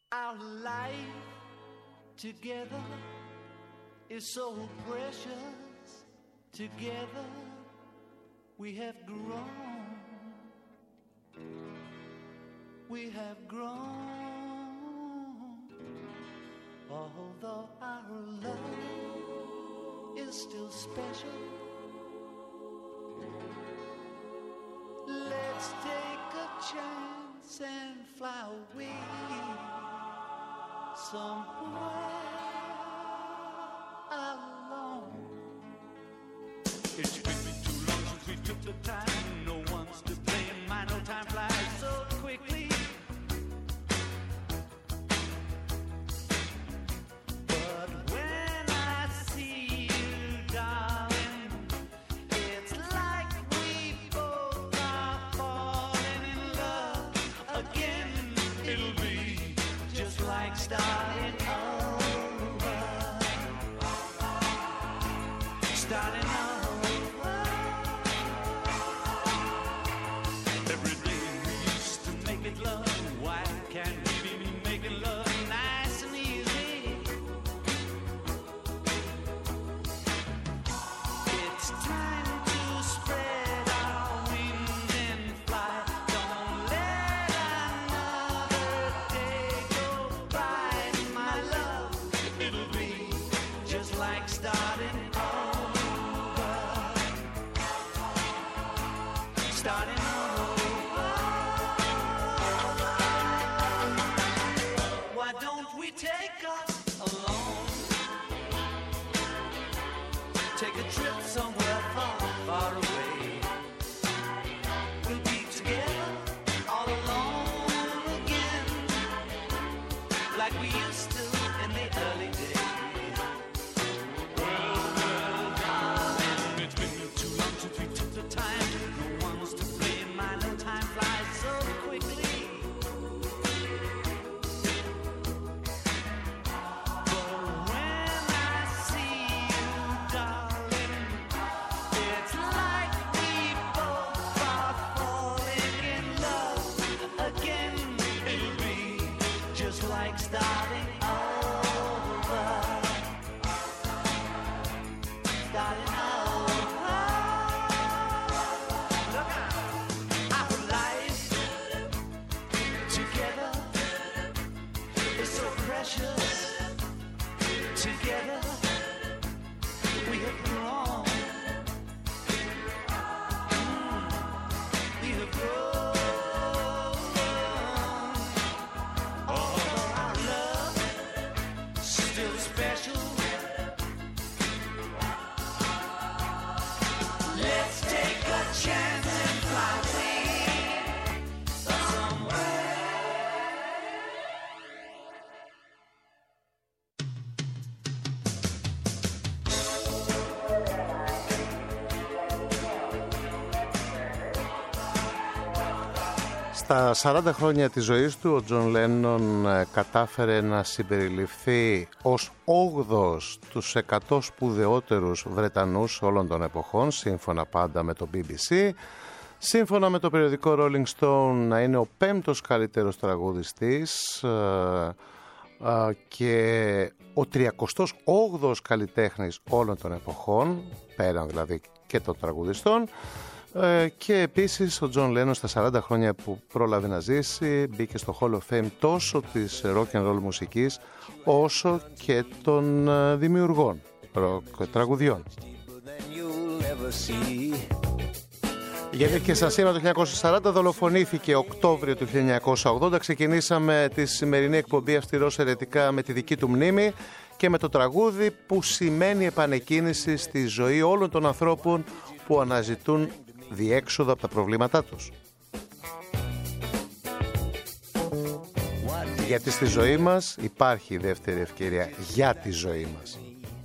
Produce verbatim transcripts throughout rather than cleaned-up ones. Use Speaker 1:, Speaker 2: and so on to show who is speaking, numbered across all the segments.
Speaker 1: Our life together is so precious. Together we have grown. We have grown. Although our love is still special, let's take a chance and fly away somewhere alone. It's been too long since we took the time. No one's to blame. My no time flies so quickly. But when I see you, darling, it's like we both are falling in love again. It'll be just like starting over. Starting over. Every day we used to make it love. Why can't we be making love nice and easy? It's time to spread our wings and fly. Don't let another day go by, my love. It'll be just like starting over. Starting over. Why don't we take us alone? Take a trip somewhere far, far away. We'll be together all alone again, like we used to in the early days. Well, well, darling, it's been too long since we took the time. No one's to blame. My no time flies so quickly. But when I see you, darling, it's like we both are falling in love again. It'll be just like starting over. Starting over. Look out. Our life together is so precious. Together we have grown. Mm, we have grown. Although our love still special, let's take a chance and fly away somewhere.
Speaker 2: Στα σαράντα χρόνια της ζωής του, ο Τζον Λένον κατάφερε να συμπεριληφθεί ως όγδοος τους εκατό σπουδαιότερους Βρετανούς όλων των εποχών, σύμφωνα πάντα με το μπι μπι σι. Σύμφωνα με το περιοδικό Rolling Stone, να είναι ο πέμπτος καλύτερος τραγουδιστής ε, ε, και ο τριακοστός όγδοος καλλιτέχνης όλων των εποχών, πέραν δηλαδή και των τραγουδιστών. Και επίσης ο Τζον Λένον στα σαράντα χρόνια που πρόλαβε να ζήσει μπήκε στο Hall of Fame τόσο της rock and roll μουσικής όσο και των δημιουργών rock τραγουδιών. Γεννήθηκε σαν σήμερα το χίλια εννιακόσια σαράντα, δολοφονήθηκε Οκτώβριο του χίλια εννιακόσια ογδόντα. Ξεκινήσαμε τη σημερινή εκπομπή αυστηρός αιρετικά με τη δική του μνήμη και με το τραγούδι που σημαίνει επανεκκίνηση στη ζωή όλων των ανθρώπων που αναζητούν διέξοδο από τα προβλήματά τους. Γιατί στη ζωή μας υπάρχει η δεύτερη ευκαιρία για τη ζωή μας.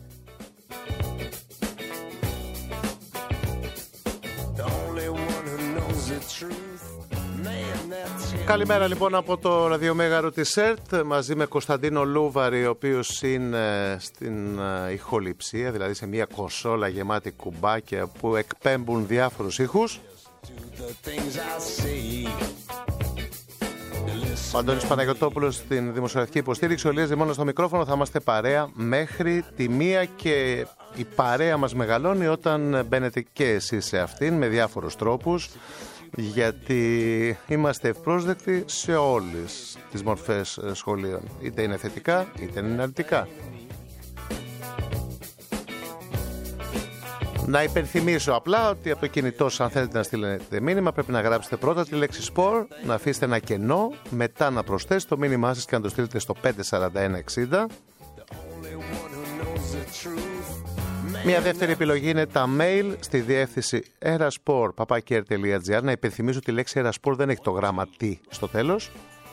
Speaker 2: Καλημέρα λοιπόν από το ραδιομέγαρο της ΕΡΤ μαζί με Κωνσταντίνο Λούβαρη, ο οποίος είναι στην ηχοληψία, δηλαδή σε μια κονσόλα γεμάτη κουμπάκια που εκπέμπουν διάφορους ήχους. Ο Αντώνης Παναγιωτόπουλος στην δημοσιογραφική υποστήριξη, ο Ηλίας Δημώνας στο μικρόφωνο. Θα είμαστε παρέα μέχρι τη μία και η παρέα μας μεγαλώνει όταν μπαίνετε και εσείς σε αυτήν με διάφορους τρόπους, γιατί είμαστε ευπρόσδεκτοι σε όλες τις μορφές σχολείων, είτε είναι θετικά είτε είναι αρνητικά. Να υπενθυμίσω απλά ότι από το κινητό σας, αν θέλετε να στείλετε μήνυμα, πρέπει να γράψετε πρώτα τη λέξη σπορ, να αφήσετε ένα κενό, μετά να προσθέσετε το μήνυμά σας και να το στείλετε στο πέντε σαράντα ένα εξήντα. Μια δεύτερη επιλογή είναι τα mail στη διεύθυνση eraspor παπάκι κέι αρ τελεία τζι άρ. Να υπενθυμίσω ότι η λέξη eraspor δεν έχει το γράμμα T στο τέλος.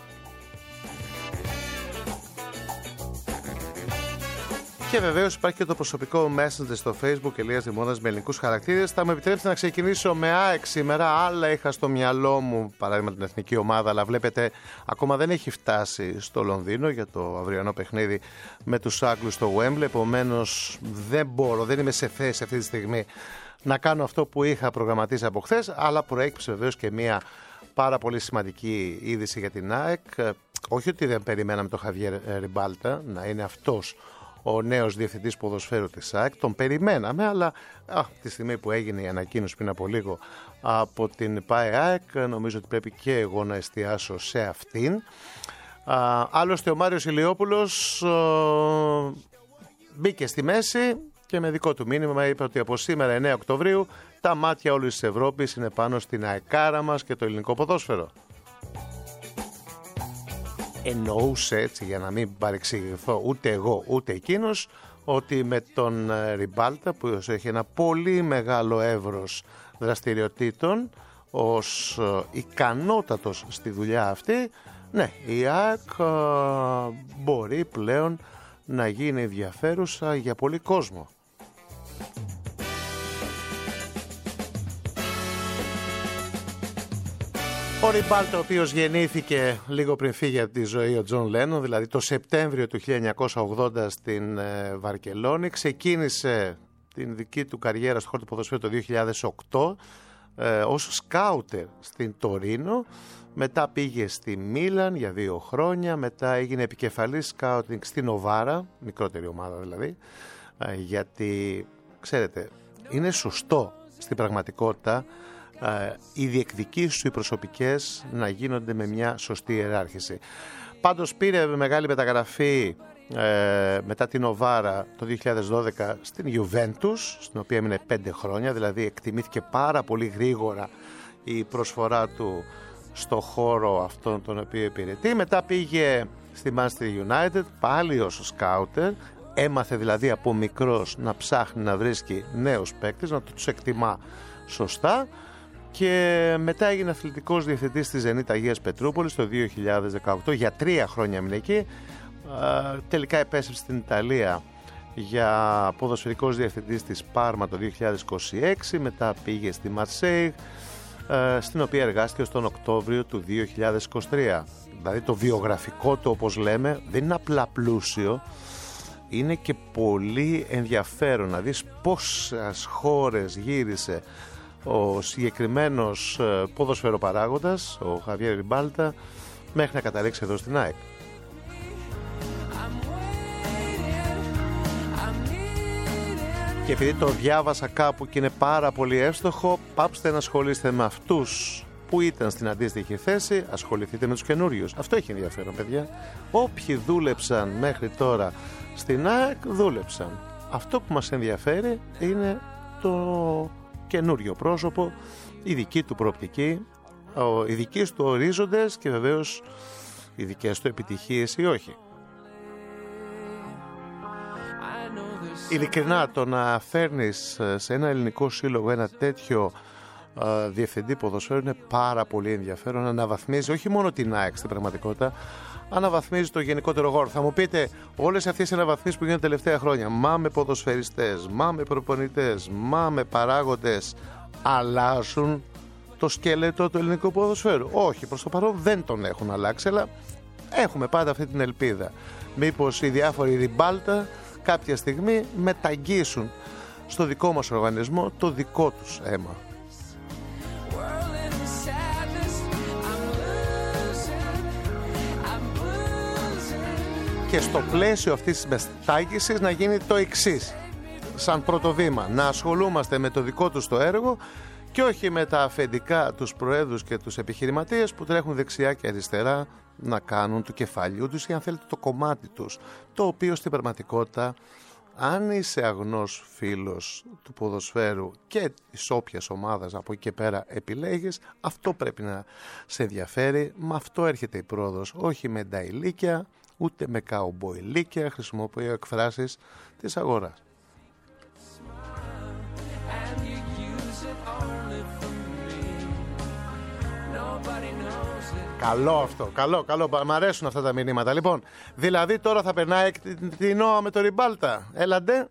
Speaker 2: Και βεβαίως υπάρχει και το προσωπικό Messenger στο Facebook, Ηλίας Δημώνας, με ελληνικούς χαρακτήρες. Θα μου επιτρέψετε να ξεκινήσω με ΑΕΚ σήμερα. Άλλα είχα στο μυαλό μου, παράδειγμα την εθνική ομάδα, αλλά βλέπετε ακόμα δεν έχει φτάσει στο Λονδίνο για το αυριανό παιχνίδι με τους Άγγλους στο Wembley. Επομένως δεν μπορώ, δεν είμαι σε θέση αυτή τη στιγμή να κάνω αυτό που είχα προγραμματίσει από χθες, αλλά προέκυψε βεβαίως και μια πάρα πολύ σημαντική είδηση για την ΑΕΚ. Όχι ότι δεν περιμέναμε τον Χαβιέρ Ριμπάλτα να είναι αυτός ο νέος διευθυντής ποδοσφαίρου της ΑΕΚ, τον περιμέναμε, αλλά α, τη στιγμή που έγινε η ανακοίνωση πριν από λίγο από την ΠΑΕ ΑΕΚ, νομίζω ότι πρέπει και εγώ να εστιάσω σε αυτήν. Α, άλλωστε ο Μάριος Ηλιόπουλος α, μπήκε στη μέση και με δικό του μήνυμα είπε ότι από σήμερα εννέα Οκτωβρίου τα μάτια όλης της Ευρώπης είναι πάνω στην ΑΕΚάρα μας και το ελληνικό ποδόσφαιρο. Εννοούσε, έτσι για να μην παρεξηγηθώ ούτε εγώ ούτε εκείνος, ότι με τον Ριμπάλτα, που έχει ένα πολύ μεγάλο εύρος δραστηριοτήτων ως ικανότατος στη δουλειά αυτή, ναι, η ΑΕΚ μπορεί πλέον να γίνει ενδιαφέρουσα για πολύ κόσμο. Ο Ριμπάλτα, ο οποίος γεννήθηκε λίγο πριν φύγει από τη ζωή ο Τζον Λένον, δηλαδή το Σεπτέμβριο του χίλια εννιακόσια ογδόντα στην ε, Βαρκελόνη, ξεκίνησε την δική του καριέρα στο χώρο του ποδοσφαίρου το δύο χιλιάδες οκτώ ε, ως σκάουτερ στην Τωρίνο, μετά πήγε στη Μίλαν για δύο χρόνια, μετά έγινε επικεφαλής σκάουτινγκ στην Νοβάρα, μικρότερη ομάδα δηλαδή, ε, γιατί ξέρετε είναι σωστό στην πραγματικότητα Uh, οι διεκδικήσεις σου οι προσωπικές να γίνονται με μια σωστή ιεράρχηση. Πάντως πήρε μεγάλη μεταγραφή ε, μετά την Νοβάρα το δύο χιλιάδες δώδεκα στην Juventus, στην οποία έμεινε πέντε χρόνια, δηλαδή εκτιμήθηκε πάρα πολύ γρήγορα η προσφορά του στο χώρο αυτόν τον οποίο υπηρετεί. Μετά πήγε στη Manchester United πάλι ως σκάουτερ, έμαθε δηλαδή από μικρός να ψάχνει να βρίσκει νέους παίκτες, να τους εκτιμά σωστά. Και μετά έγινε αθλητικός διευθυντής της Zenit Αγίας Πετρούπολης το δύο χιλιάδες δεκαοκτώ, για τρία χρόνια έμεινε εκεί. Τελικά επέστρεψε στην Ιταλία για ποδοσφαιρικός διευθυντής της Πάρμα το δύο χιλιάδες είκοσι έξι, μετά πήγε στη Μαρσέιγ, στην οποία εργάστηκε τον Οκτώβριο του δύο χιλιάδες είκοσι τρία. Δηλαδή το βιογραφικό του, όπως λέμε, δεν είναι απλά πλούσιο, είναι και πολύ ενδιαφέρον να δεις πόσες χώρες γύρισε ο συγκεκριμένος ποδοσφαιροπαράγοντας, ο Χαβιέρ Ριμπάλτα, μέχρι να καταλήξει εδώ στην ΑΕΚ. Και επειδή το διάβασα κάπου και είναι πάρα πολύ εύστοχο, πάψτε να ασχολείστε με αυτούς που ήταν στην αντίστοιχη θέση, ασχοληθείτε με τους καινούριους. Αυτό έχει ενδιαφέρον, παιδιά. Όποιοι δούλεψαν μέχρι τώρα στην ΑΕΚ, δούλεψαν. Αυτό που μας ενδιαφέρει είναι το καινούριο πρόσωπο, η δική του προοπτική, οι δικοί του ορίζοντες και βεβαίως οι δικές του επιτυχίες ή όχι. Ειλικρινά, το να φέρνεις σε ένα ελληνικό σύλλογο ένα τέτοιο uh, διευθυντή ποδοσφαίρου είναι πάρα πολύ ενδιαφέρον. Αναβαθμίζει όχι μόνο την ΑΕΚ στην πραγματικότητα, αναβαθμίζει το γενικότερο γόρο. Θα μου πείτε, όλες αυτές οι αναβαθμίσεις που γίνονται τελευταία χρόνια, μα με ποδοσφαιριστές, μα με προπονητές, μα με παράγοντες, αλλάζουν το σκέλετο του ελληνικού ποδοσφαίρου? Όχι, προς το παρόν δεν τον έχουν αλλάξει, αλλά έχουμε πάντα αυτή την ελπίδα. Μήπως οι διάφοροι Ριμπάλτα κάποια στιγμή μεταγγίσουν στο δικό μας οργανισμό το δικό τους αίμα. και στο πλαίσιο αυτής της μεθάγησης να γίνει το εξής, σαν πρώτο βήμα, να ασχολούμαστε με το δικό τους το έργο και όχι με τα αφεντικά, τους προέδρους και τους επιχειρηματίες που τρέχουν δεξιά και αριστερά να κάνουν του κεφαλιού τους ή αν θέλετε το κομμάτι τους, το οποίο στην πραγματικότητα, αν είσαι αγνός φίλος του ποδοσφαίρου και της όποιας ομάδας από εκεί και πέρα επιλέγεις, αυτό πρέπει να σε ενδιαφέρει, με αυτό έρχεται η πρόοδος, όχι με νταϊλίκια ούτε με καουμποϊλίκια, χρησιμοποιώ εκφράσεις της αγοράς. Καλό αυτό, καλό, καλό, μ' αρέσουν αυτά τα μηνύματα. Λοιπόν, δηλαδή τώρα θα περνάει την Νόα με το Ριμπάλτα. Έλαντε.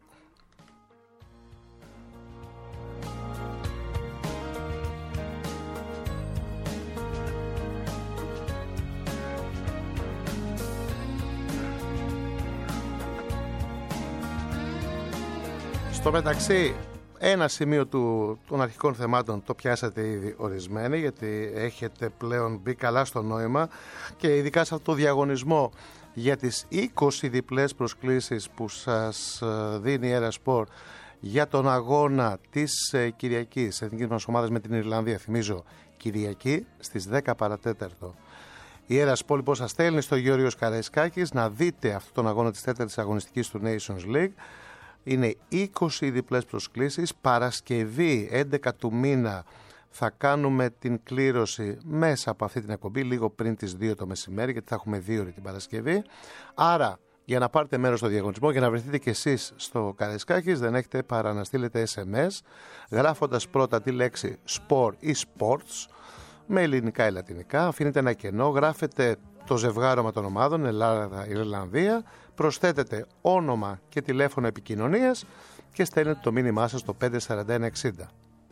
Speaker 2: Στο μεταξύ, ένα σημείο του, των αρχικών θεμάτων το πιάσατε ήδη ορισμένοι, γιατί έχετε πλέον μπει καλά στο νόημα και ειδικά σε αυτό το διαγωνισμό για τις είκοσι διπλές προσκλήσεις που σας δίνει η Era Sport για τον αγώνα της Κυριακής εθνικής μας ομάδας με την Ιρλανδία. Θυμίζω, Κυριακή στις δέκα παρατέταρτο. Η Era Sport λοιπόν σας στέλνει στο Γιώργος Καραϊσκάκης να δείτε αυτόν τον αγώνα της τέταρτης αγωνιστικής του Nations League. Είναι είκοσι διπλές προσκλήσεις. Παρασκευή έντεκα του μήνα θα κάνουμε την κλήρωση μέσα από αυτή την εκπομπή, λίγο πριν τις δύο το μεσημέρι, γιατί θα έχουμε δύο ώρες την Παρασκευή. Άρα, για να πάρετε μέρος στο διαγωνισμό, για να βρεθείτε κι εσείς στο Καραϊσκάκης, δεν έχετε παρά να στείλετε ες εμ ες, γράφοντας πρώτα τη λέξη sport ή sports, με ελληνικά ή λατινικά, αφήνετε ένα κενό, γράφετε το ζευγάρωμα των ομάδων, Ελλάδα-Ιρλανδία, προσθέτετε όνομα και τηλέφωνο επικοινωνίας και στέλνετε το μήνυμά σας στο πέντε σαράντα ένα εξήντα.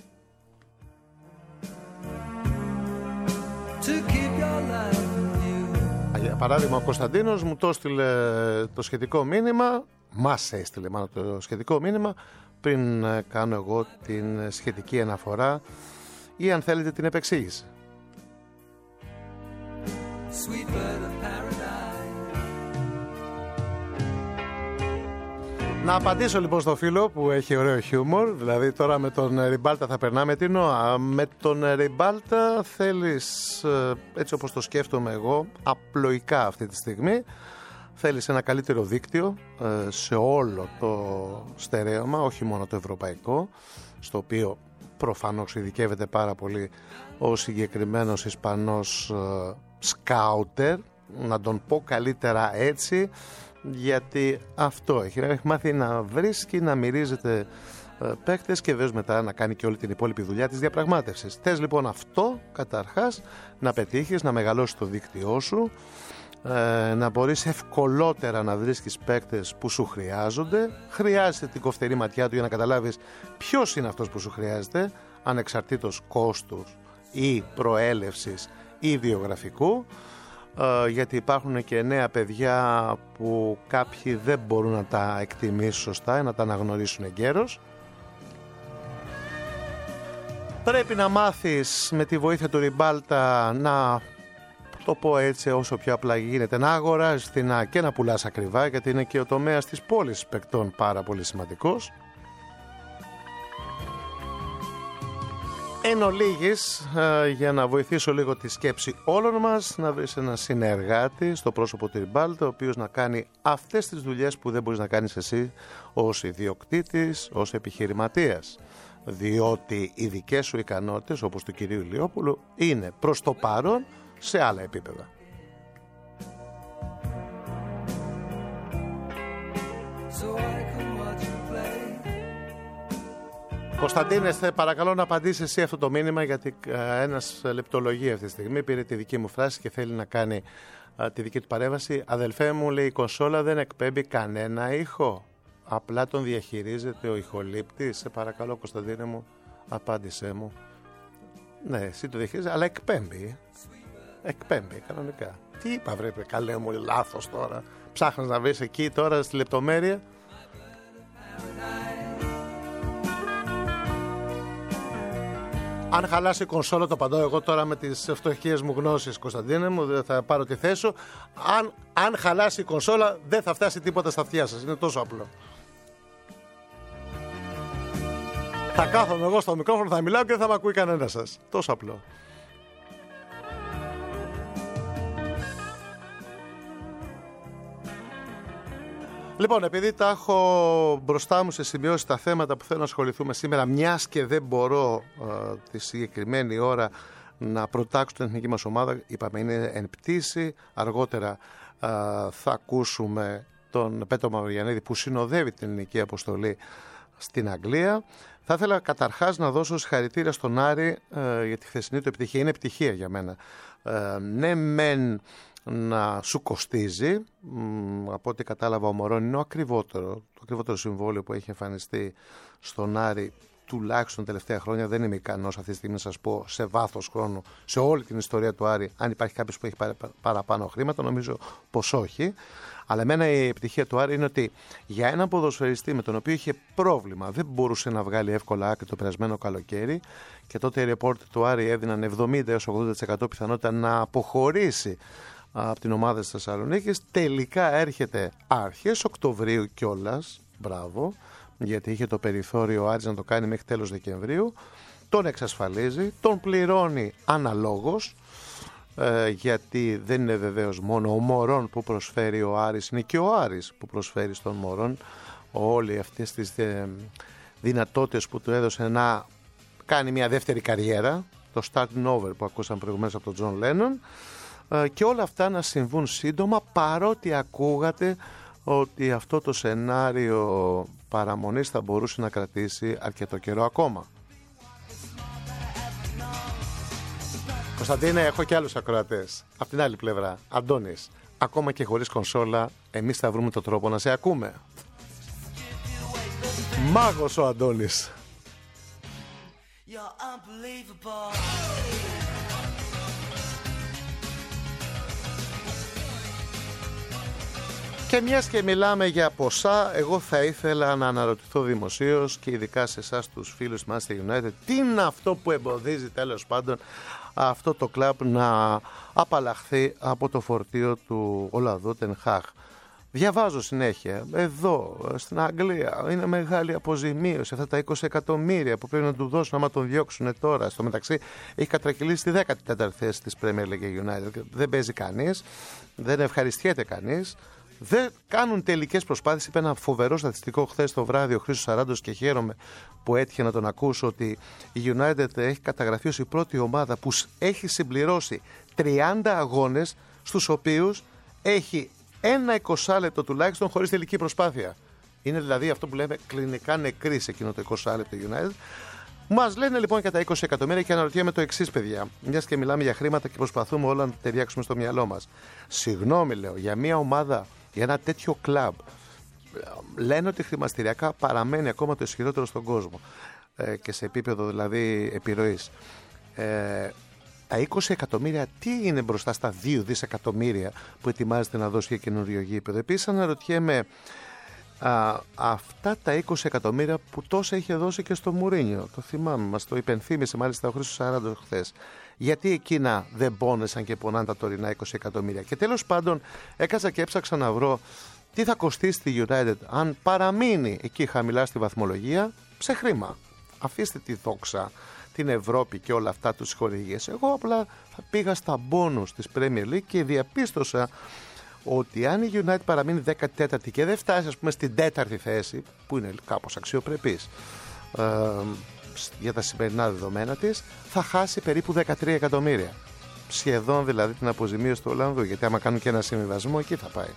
Speaker 2: Για παράδειγμα, ο Κωνσταντίνος μου το έστειλε το σχετικό μήνυμα, μας έστειλε μάλλον το σχετικό μήνυμα, πριν κάνω εγώ την σχετική αναφορά ή αν θέλετε την επεξήγηση. Να απαντήσω λοιπόν στο φίλο που έχει ωραίο χιούμορ. Δηλαδή τώρα με τον Ριμπάλτα θα περνάμε την Νόα. Με τον Ριμπάλτα θέλεις, έτσι όπως το σκέφτομαι εγώ, απλοϊκά αυτή τη στιγμή, θέλεις ένα καλύτερο δίκτυο σε όλο το στερέωμα, όχι μόνο το ευρωπαϊκό, στο οποίο προφανώς ειδικεύεται πάρα πολύ ο συγκεκριμένος Ισπανός σκάουτερ, να τον πω καλύτερα έτσι, γιατί αυτό έχει, έχει μάθει να βρίσκει, να μυρίζεται ε, παίκτες και βέβαια μετά να κάνει και όλη την υπόλοιπη δουλειά της διαπραγμάτευσης. Θες λοιπόν αυτό καταρχάς να πετύχεις, να μεγαλώσεις το δίκτυό σου, ε, να μπορείς ευκολότερα να βρίσκεις παίκτες που σου χρειάζονται. Χρειάζεται την κοφτερή ματιά του για να καταλάβεις ποιος είναι αυτός που σου χρειάζεται, ανεξαρτήτως κόστους ή προέλευσης ή βιογραφικού, γιατί υπάρχουν και νέα παιδιά που κάποιοι δεν μπορούν να τα εκτιμήσουν σωστά, να τα αναγνωρίσουν εγκαίρως. Πρέπει να μάθεις με τη βοήθεια του Ριμπάλτα να, το πω έτσι όσο πιο απλά γίνεται, να αγοράζεις φθηνά και να πουλάς ακριβά, γιατί είναι και ο τομέας της πώλησης παικτών πάρα πολύ σημαντικός. Εν ολίγης, για να βοηθήσω λίγο τη σκέψη όλων μας, να βρεις ένα συνεργάτη στο πρόσωπο του Ριμπάλτα, ο οποίος να κάνει αυτές τις δουλειές που δεν μπορείς να κάνεις εσύ ως ιδιοκτήτης, ως επιχειρηματίας. Διότι οι δικές σου ικανότητες, όπως του κυρίου Ηλιόπουλου, είναι προς το παρόν σε άλλα επίπεδα. Κωνσταντίνε, παρακαλώ να απαντήσεις εσύ αυτό το μήνυμα, γιατί ένας λεπτολογεί αυτή τη στιγμή, πήρε τη δική μου φράση και θέλει να κάνει α, τη δική του παρέμβαση. Αδελφέ μου, λέει, η κονσόλα δεν εκπέμπει κανένα ήχο, απλά τον διαχειρίζεται ο ηχολήπτης. Σε παρακαλώ Κωνσταντίνε μου, απάντησέ μου. Ναι, εσύ το διαχειρίζεσαι, αλλά εκπέμπει. Εκπέμπει κανονικά. Τι είπα βρε καλέ μου, λάθος τώρα. Ψάχνεις να βρεις εκεί τώρα στη λεπτομέρεια. Αν χαλάσει η κονσόλα, το απαντώ εγώ τώρα με τις φτωχικές μου γνώσεις, Κωνσταντίνε μου, δεν θα πάρω τη θέση σου. Αν, αν χαλάσει η κονσόλα, δεν θα φτάσει τίποτα στα αυτιά σας. Είναι τόσο απλό. Θα κάθομαι εγώ στο μικρόφωνο, θα μιλάω και δεν θα με ακούει κανένα σας. Τόσο απλό. Λοιπόν, επειδή τα έχω μπροστά μου σε σημειώσει τα θέματα που θέλω να ασχοληθούμε σήμερα, μιας και δεν μπορώ ε, τη συγκεκριμένη ώρα να προτάξω την εθνική μας ομάδα, είπαμε είναι εν πτήση, αργότερα ε, θα ακούσουμε τον Πέτρο Μαυρογιαννίδη που συνοδεύει την ελληνική αποστολή στην Αγγλία. Θα ήθελα καταρχάς να δώσω συγχαρητήρια στον Άρη ε, για τη χθεσινή του επιτυχία. Είναι επιτυχία για μένα. Ε, ναι μεν να σου κοστίζει, μ, από ό,τι κατάλαβα ο Μωρόν είναι ο ακριβότερο, το ακριβότερο συμβόλαιο που έχει εμφανιστεί στον Άρη τουλάχιστον τελευταία χρόνια. Δεν είμαι ικανός αυτή τη στιγμή να σας πω σε βάθος χρόνου, σε όλη την ιστορία του Άρη, αν υπάρχει κάποιος που έχει παρα, παραπάνω χρήματα, νομίζω πως όχι. Αλλά εμένα η επιτυχία του Άρη είναι ότι για έναν ποδοσφαιριστή με τον οποίο είχε πρόβλημα, δεν μπορούσε να βγάλει εύκολα άκρη το περασμένο καλοκαίρι και τότε οι ρεπόρτερ του Άρη έδιναν εβδομήντα έως ογδόντα τοις εκατό πιθανότητα να αποχωρήσει από την ομάδα της Θεσσαλονίκης. Τελικά έρχεται αρχές Οκτωβρίου κιόλας, μπράβο, γιατί είχε το περιθώριο ο Άρης να το κάνει μέχρι τέλος Δεκεμβρίου. Τον εξασφαλίζει, τον πληρώνει αναλόγως, ε, γιατί δεν είναι βεβαίως μόνο ο Μωρόν που προσφέρει ο Άρης, είναι και ο Άρης που προσφέρει στον Μωρόν όλοι αυτές τις ε, δυνατότητες που του έδωσε να κάνει μια δεύτερη καριέρα, το starting over που ακούσαμε προηγουμένως από τον Τζον Λένον, ε, και όλα αυτά να συμβούν σύντομα, παρότι ακούγατε ότι αυτό το σενάριο παραμονής θα μπορούσε να κρατήσει αρκετό καιρό ακόμα. Κωνσταντίνε, έχω και άλλους ακροατές. Απ' την άλλη πλευρά, Αντώνης, ακόμα και χωρίς κονσόλα, εμείς θα βρούμε τον τρόπο να σε ακούμε. Μάγος ο Αντώνης. Και μιας και μιλάμε για ποσά, εγώ θα ήθελα να αναρωτηθώ δημοσίως και ειδικά σε εσάς τους φίλους του Manchester United, τι είναι αυτό που εμποδίζει τέλος πάντων αυτό το κλαμπ να απαλλαχθεί από το φορτίο του Ολλανδού Τεν Χαγ. Διαβάζω συνέχεια, εδώ στην Αγγλία είναι μεγάλη αποζημίωση, αυτά τα είκοσι εκατομμύρια που πρέπει να του δώσουν άμα τον διώξουν τώρα. Στο μεταξύ έχει κατρακυλήσει τη δέκατη τέταρτη θέση της Premier League United. Δεν παίζει κανείς, δεν ευχαριστιέται κανείς. Δεν κάνουν τελικές προσπάθειες. Είπε ένα φοβερό στατιστικό χθες το βράδυ ο Χρήστος Σαράντος και χαίρομαι που έτυχε να τον ακούσω, ότι η United έχει καταγραφεί ως η πρώτη ομάδα που έχει συμπληρώσει τριάντα αγώνες στους οποίους έχει ένα εικοσάλεπτο τουλάχιστον χωρίς τελική προσπάθεια. Είναι δηλαδή αυτό που λέμε κλινικά νεκρή σε εκείνο το εικοσάλεπτο United. Μας λένε λοιπόν για τα είκοσι εκατομμύρια και αναρωτιέμαι το εξής, παιδιά. Μιας και μιλάμε για χρήματα και προσπαθούμε όλα να ταιριάξουμε στο μυαλό μας. Συγγνώμη, λέω, για μια ομάδα, για ένα τέτοιο κλαμπ, λένε ότι χρηματιστηριακά παραμένει ακόμα το ισχυρότερο στον κόσμο, ε, και σε επίπεδο δηλαδή επιρροής. Ε, τα είκοσι εκατομμύρια τι είναι μπροστά στα δύο δισεκατομμύρια που ετοιμάζεται να δώσει για καινούριο γήπεδο? Επίσης αναρωτιέμαι, Α, αυτά τα είκοσι εκατομμύρια που τόσα είχε δώσει και στο Μουρίνιο, το θυμάμαι, μας το υπενθύμισε μάλιστα ο Χρήστος Σαράντος χθες. Γιατί εκείνα δεν πόνεσαν και πονάνε τα τωρινά είκοσι εκατομμύρια? Και τέλος πάντων έκατσα και έψαξα να βρω τι θα κοστίσει τη United αν παραμείνει εκεί χαμηλά στη βαθμολογία σε χρήμα. Αφήστε τη δόξα, την Ευρώπη και όλα αυτά τους χορηγίες. Εγώ απλά θα πήγα στα μπόνους της Premier League και διαπίστωσα ότι αν η United παραμείνει δέκατη τέταρτη και δεν φτάσει, ας πούμε, στην τέταρτη θέση, που είναι κάπως αξιοπρεπής ε, για τα σημερινά δεδομένα της, θα χάσει περίπου δεκατρία εκατομμύρια. Σχεδόν δηλαδή την αποζημίωση του Ολλανδού, γιατί άμα κάνουν και ένα συμβιβασμό εκεί θα πάει.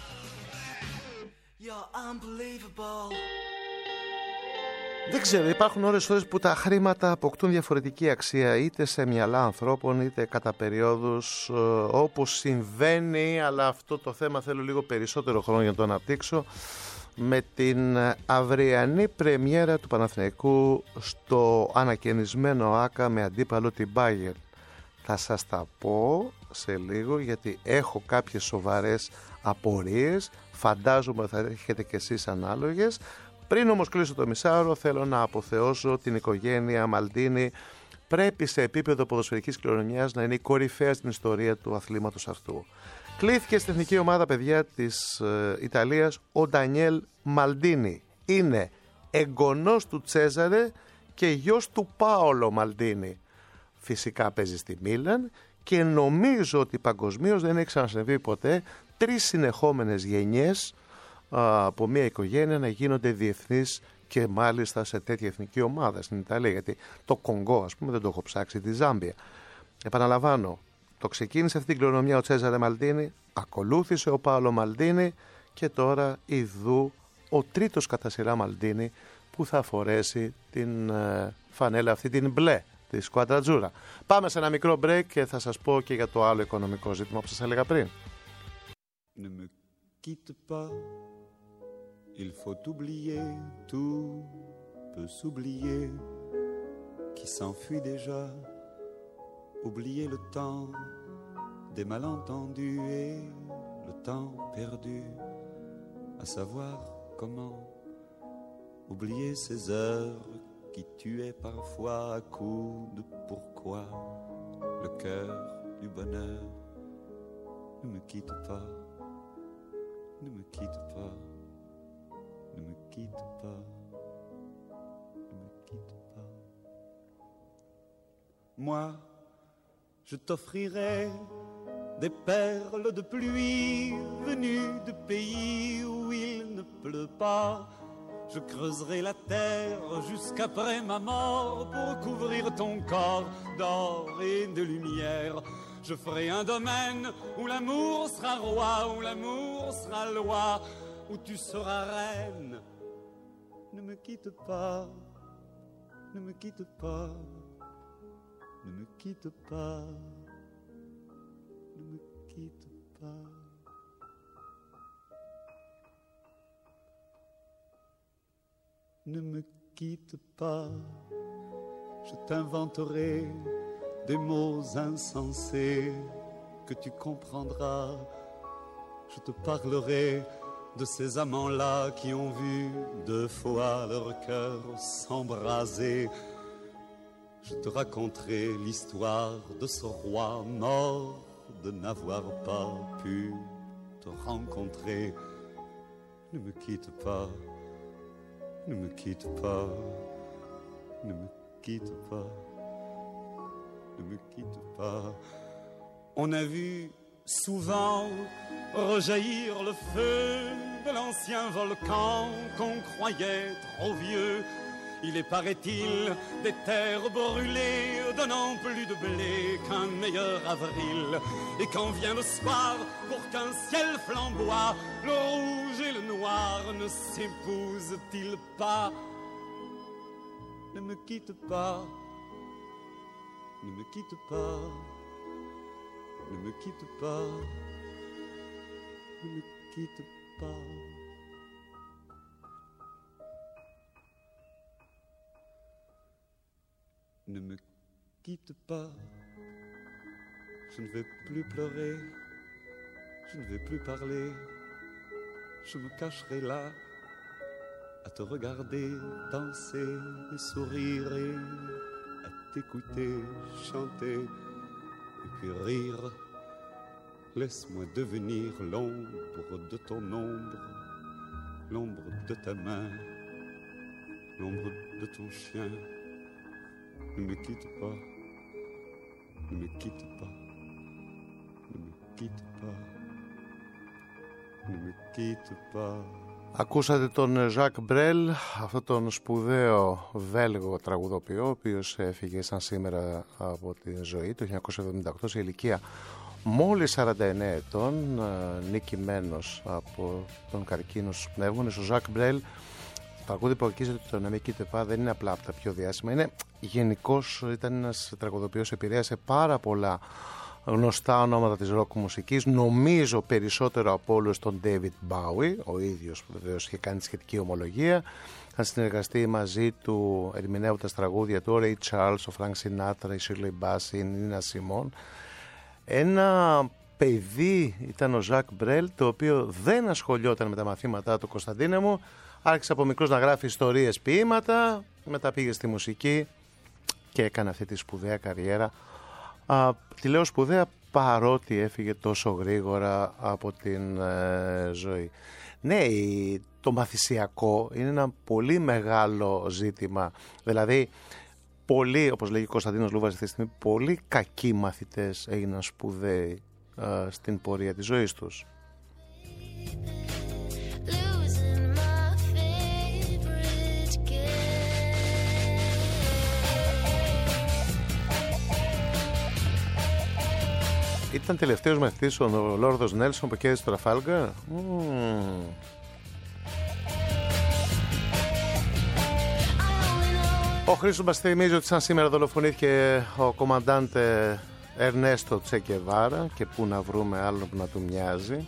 Speaker 2: Δεν ξέρω, υπάρχουν ώρες ώρες που τα χρήματα αποκτούν διαφορετική αξία, είτε σε μυαλά ανθρώπων είτε κατά περιόδους, όπως συμβαίνει, αλλά αυτό το θέμα θέλω λίγο περισσότερο χρόνο για να το αναπτύξω, με την αυριανή πρεμιέρα του Παναθηναϊκού στο ανακαινισμένο ΆΚΑ με αντίπαλο την Bayern. Θα σας τα πω σε λίγο, γιατί έχω κάποιες σοβαρές απορίες, φαντάζομαι θα έχετε κι εσείς ανάλογες. Πριν όμως κλείσω το μισάωρο, θέλω να αποθεώσω την οικογένεια Μαλτίνη, πρέπει σε επίπεδο ποδοσφαιρικής κληρονομιάς να είναι η κορυφαία στην ιστορία του αθλήματος αυτού. Κλήθηκε στην εθνική ομάδα, παιδιά, της ε, Ιταλίας ο Ντανιέλ Μαλντίνι. Είναι εγγονός του Τσέζαρε και γιος του Πάολο Μαλντίνι. Φυσικά παίζει στη Μίλαν και νομίζω ότι παγκοσμίως δεν έχει ξανασυμβεί ποτέ τρεις συνεχόμενες γενιές α, από μια οικογένεια να γίνονται διεθνείς και μάλιστα σε τέτοια εθνική ομάδα στην Ιταλία. Γιατί το Κονγκό, ας πούμε, δεν το έχω ψάξει, τη Ζάμπια. Επαναλαμβάνω, το ξεκίνησε αυτή την κληρονομιά ο Τσέζαρε Μαλντίνι, ακολούθησε ο Πάολο Μαλντίνι και τώρα ιδού ο τρίτος κατά σειρά Μαλντίνι που θα φορέσει την ε, φανέλα αυτή, την μπλε τη Σκουάντρα Τζούρα. Πάμε σε ένα μικρό break και θα σας πω και για το άλλο οικονομικό ζήτημα που σας έλεγα πριν.
Speaker 3: Ne me quitte pas, il faut oublier, tout peut s'oublier, qui s'enfuit déjà, oublier le temps des malentendus et le temps perdu, à savoir comment oublier ces heures qui tuaient parfois à coups de pourquoi le cœur du bonheur. Ne me quitte pas, ne me quitte pas, ne me quitte pas, ne me quitte pas. Moi, je t'offrirai des perles de pluie venues de pays où il ne pleut pas. Je creuserai la terre jusqu'après ma mort pour couvrir ton corps d'or et de lumière. Je ferai un domaine où l'amour sera roi, où l'amour sera loi, où tu seras reine. Ne me quitte pas, ne me quitte pas, ne me quitte pas, ne me quitte pas. Ne me quitte pas, je t'inventerai des mots insensés que tu comprendras. Je te parlerai de ces amants-là qui ont vu deux fois leur cœur s'embraser. Je te raconterai l'histoire de ce roi mort de n'avoir pas pu te rencontrer. Ne me quitte pas, ne me quitte pas, ne me quitte pas. Ne me quitte pas. On a vu souvent rejaillir le feu de l'ancien volcan qu'on croyait trop vieux. Il est, paraît-il, des terres brûlées donnant plus de blé qu'un meilleur avril. Et quand vient le soir, pour qu'un ciel flamboie, le rouge et le noir ne s'épousent-ils pas? Ne me quitte pas. Ne me quitte pas, ne me quitte pas, ne me quitte pas. Ne me quitte pas, je ne vais plus pleurer, je ne vais plus parler, je me cacherai là à te regarder danser et sourire et t'écouter, chanter et puis rire. Laisse-moi devenir l'ombre de ton ombre, l'ombre de ta main, l'ombre de ton chien. Ne me quitte pas, ne me quitte pas, ne me quitte pas, ne me quitte pas.
Speaker 2: Ακούσατε τον Ζακ Μπρέλ, αυτόν τον σπουδαίο Βέλγο τραγουδοποιό, ο οποίος έφυγε σαν σήμερα από τη ζωή το χίλια εννιακόσια εβδομήντα οκτώ σε ηλικία μόλις σαράντα εννέα ετών, νικημένος από τον καρκίνο στους πνεύμονες. Ο Ζακ Μπρέλ, το τραγούδι που ορκίζεται το «Να με quitte pas» δεν είναι απλά από τα πιο διάσημα, είναι γενικώς, ήταν ένας τραγουδοποιός, επηρέασε πάρα πολλά γνωστά ονόματα της ροκ μουσικής, νομίζω περισσότερο από όλους τον David Bowie, ο ίδιος που βεβαίως είχε κάνει τη σχετική ομολογία. Θα συνεργαστεί μαζί του ερμηνεύοντας τραγούδια του ο Ray Charles, ο Frank Sinatra, η Shirley Bassey, η Nina Simone. Ένα παιδί ήταν ο Ζακ Μπρέλ, το οποίο δεν ασχολιόταν με τα μαθήματά του, Κωνσταντίνε μου. Άρχισε από μικρός να γράφει ιστορίες, ποίηματα, μετά πήγε στη μουσική και έκανε αυτή τη σπουδαία καριέρα. Α, τη λέω σπουδαία παρότι έφυγε τόσο γρήγορα από την ε, ζωή. Ναι, το μαθησιακό είναι ένα πολύ μεγάλο ζήτημα. Δηλαδή, πολλοί, όπως λέγει ο Κωνσταντίνος Λούβας αυτή τη στιγμή, πολύ κακοί μαθητές έγιναν σπουδαίοι ε, στην πορεία της ζωής τους. Ήταν τελευταίος μαθητής ο Λόρδος Νέλσον που κέρδισε το Τραφάλγκαρ. Mm. Ο Χρήστος μας θυμίζει ότι σαν σήμερα δολοφονήθηκε ο κομμαντάντε Ερνέστο Τσε Γκεβάρα και πού να βρούμε άλλον που να του μοιάζει.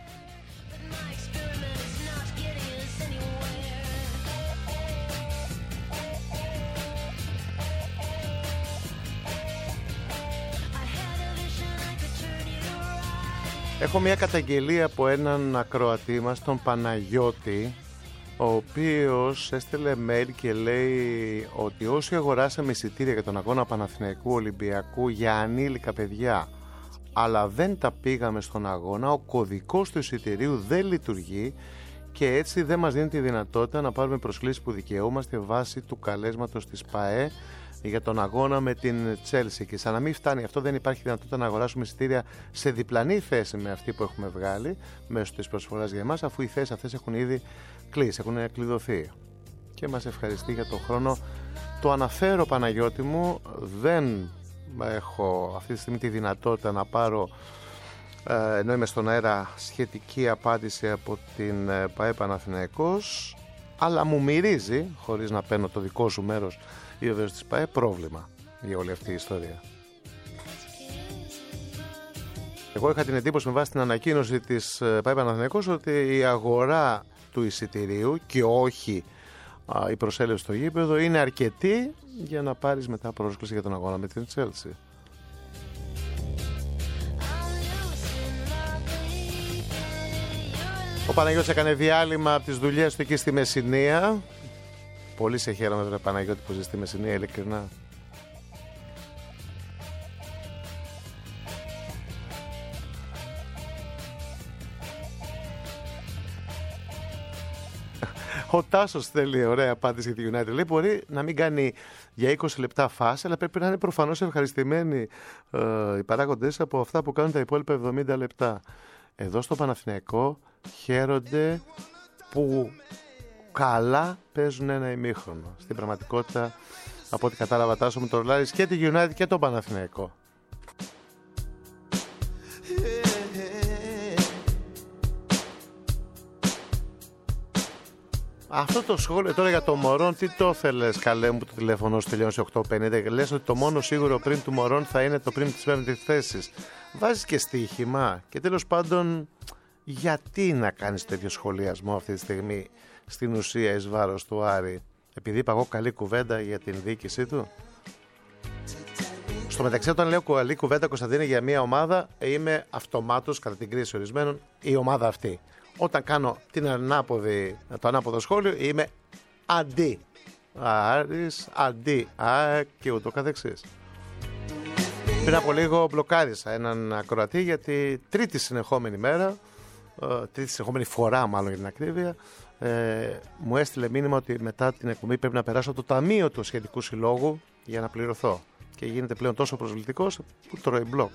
Speaker 2: Έχω μια καταγγελία από έναν ακροατή μας, τον Παναγιώτη, ο οποίος έστειλε mail και λέει ότι όσοι αγοράσαμε εισιτήρια για τον αγώνα Παναθηναϊκού Ολυμπιακού για ανήλικα παιδιά, αλλά δεν τα πήγαμε στον αγώνα, ο κωδικός του εισιτηρίου δεν λειτουργεί και έτσι δεν μας δίνει τη δυνατότητα να πάρουμε προσκλήσεις που δικαιούμαστε βάσει του καλέσματος της ΠΑΕ για τον αγώνα με την Τσέλσι. Και σαν να μην φτάνει αυτό, δεν υπάρχει δυνατότητα να αγοράσουμε εισιτήρια σε διπλανή θέση με αυτή που έχουμε βγάλει μέσω της προσφοράς για εμάς, αφού οι θέσεις αυτές έχουν ήδη κλείσει, έχουν κλειδωθεί. Και μας ευχαριστεί για τον χρόνο. Το αναφέρω, Παναγιώτη μου, δεν έχω αυτή τη στιγμή τη δυνατότητα να πάρω, ενώ είμαι στον αέρα, σχετική απάντηση από την ΠΑΕ Παναθηναϊκός, αλλά μου μυρίζει, χωρίς να παίρνω το δικό σου μέρος ή βεβαίως της ΠΑΕ, πρόβλημα για όλη αυτή η ιστορία. Εγώ είχα την εντύπωση με βάση την ανακοίνωση της ΠΑΕ Παναθηναϊκός ότι η αγορά του εισιτηρίου και όχι α, η προσέλευση στο γήπεδο είναι αρκετή για να πάρεις μετά πρόσκληση για τον αγώνα με την Chelsea. Ο Παναγιώτης έκανε διάλειμμα από τις δουλειές του εκεί στη Μεσσηνία. Πολύ σε χαίρομαι βέβαια, Παναγιώτη, που ζει στη Μεσσηνία, ειλικρινά. Ο Τάσος θέλει ωραία απάντηση για τη United. Λέει μπορεί να μην κάνει για είκοσι λεπτά φάση, αλλά πρέπει να είναι προφανώς ευχαριστημένοι ε, οι παράγοντες από αυτά που κάνουν τα υπόλοιπα εβδομήντα λεπτά. Εδώ στο Παναθηναϊκό χαίρονται που καλά παίζουν ένα ημίχρονο. Στην πραγματικότητα, από ό,τι κατάλαβα, Τάσο, μου το ρολάρεις και τη United και τον Παναθηναϊκό. Αυτό το σχόλιο τώρα για το Μωρόν, τι το θέλεις, καλέ μου, το τηλέφωνο σου τελειώνει σε οκτώ πενήντα. Λες ότι το μόνο σίγουρο πριν του Μωρόν θα είναι το πριν της πέμπτης θέσης. Βάζεις και στοίχημα. Και τέλος πάντων, γιατί να κάνεις τέτοιο σχολιασμό αυτή τη στιγμή στην ουσία εις βάρος του Άρη? Επειδή είπα εγώ καλή κουβέντα για την διοίκησή του. Στο μεταξύ, όταν λέω καλή κουβέντα, Κωνσταντίνε, για μια ομάδα, είμαι αυτομάτως, κατά την κρίση ορισμένων, η ομάδα αυτή. Όταν κάνω την ανάποδη, το ανάποδο σχόλιο, είμαι αντί Άρης, αντί Α και ούτω καθεξής. Πριν από λίγο μπλοκάρισα έναν ακροατή γιατί τρίτη συνεχόμενη μέρα, τρίτη συνεχόμενη φορά μάλλον για την ακρίβεια, ε, μου έστειλε μήνυμα ότι μετά την εκπομπή πρέπει να περάσω το ταμείο του σχετικού συλλόγου για να πληρωθώ. Και γίνεται πλέον τόσο προσβλητικός που τρώει μπλοκ.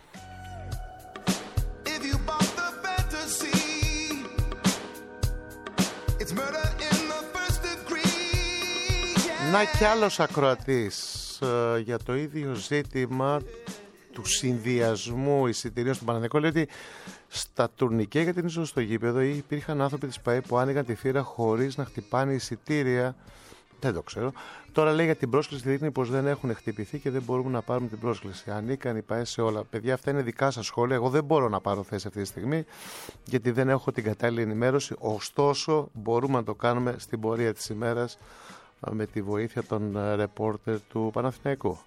Speaker 2: Να κι άλλος ακροατής ε, για το ίδιο ζήτημα του συνδυασμού εισιτηρίων στον Παναθηναϊκό. Λέει ότι στα τουρνικέ για την είσοδο στο γήπεδο υπήρχαν άνθρωποι της ΠΑΕ που άνοιγαν τη θύρα χωρίς να χτυπάνε εισιτήρια. Δεν το ξέρω. Τώρα λέει για την πρόσκληση δείχνει πως δεν έχουν χτυπηθεί και δεν μπορούμε να πάρουμε την πρόσκληση. Ανήκαν οι ΠΑΕ σε όλα. Παιδιά, αυτά είναι δικά σας σχόλια. Εγώ δεν μπορώ να πάρω θέση αυτή τη στιγμή γιατί δεν έχω την κατάλληλη ενημέρωση. Ωστόσο, μπορούμε να το κάνουμε στην πορεία της ημέρας με τη βοήθεια των ρεπόρτερ του Παναθηναϊκού.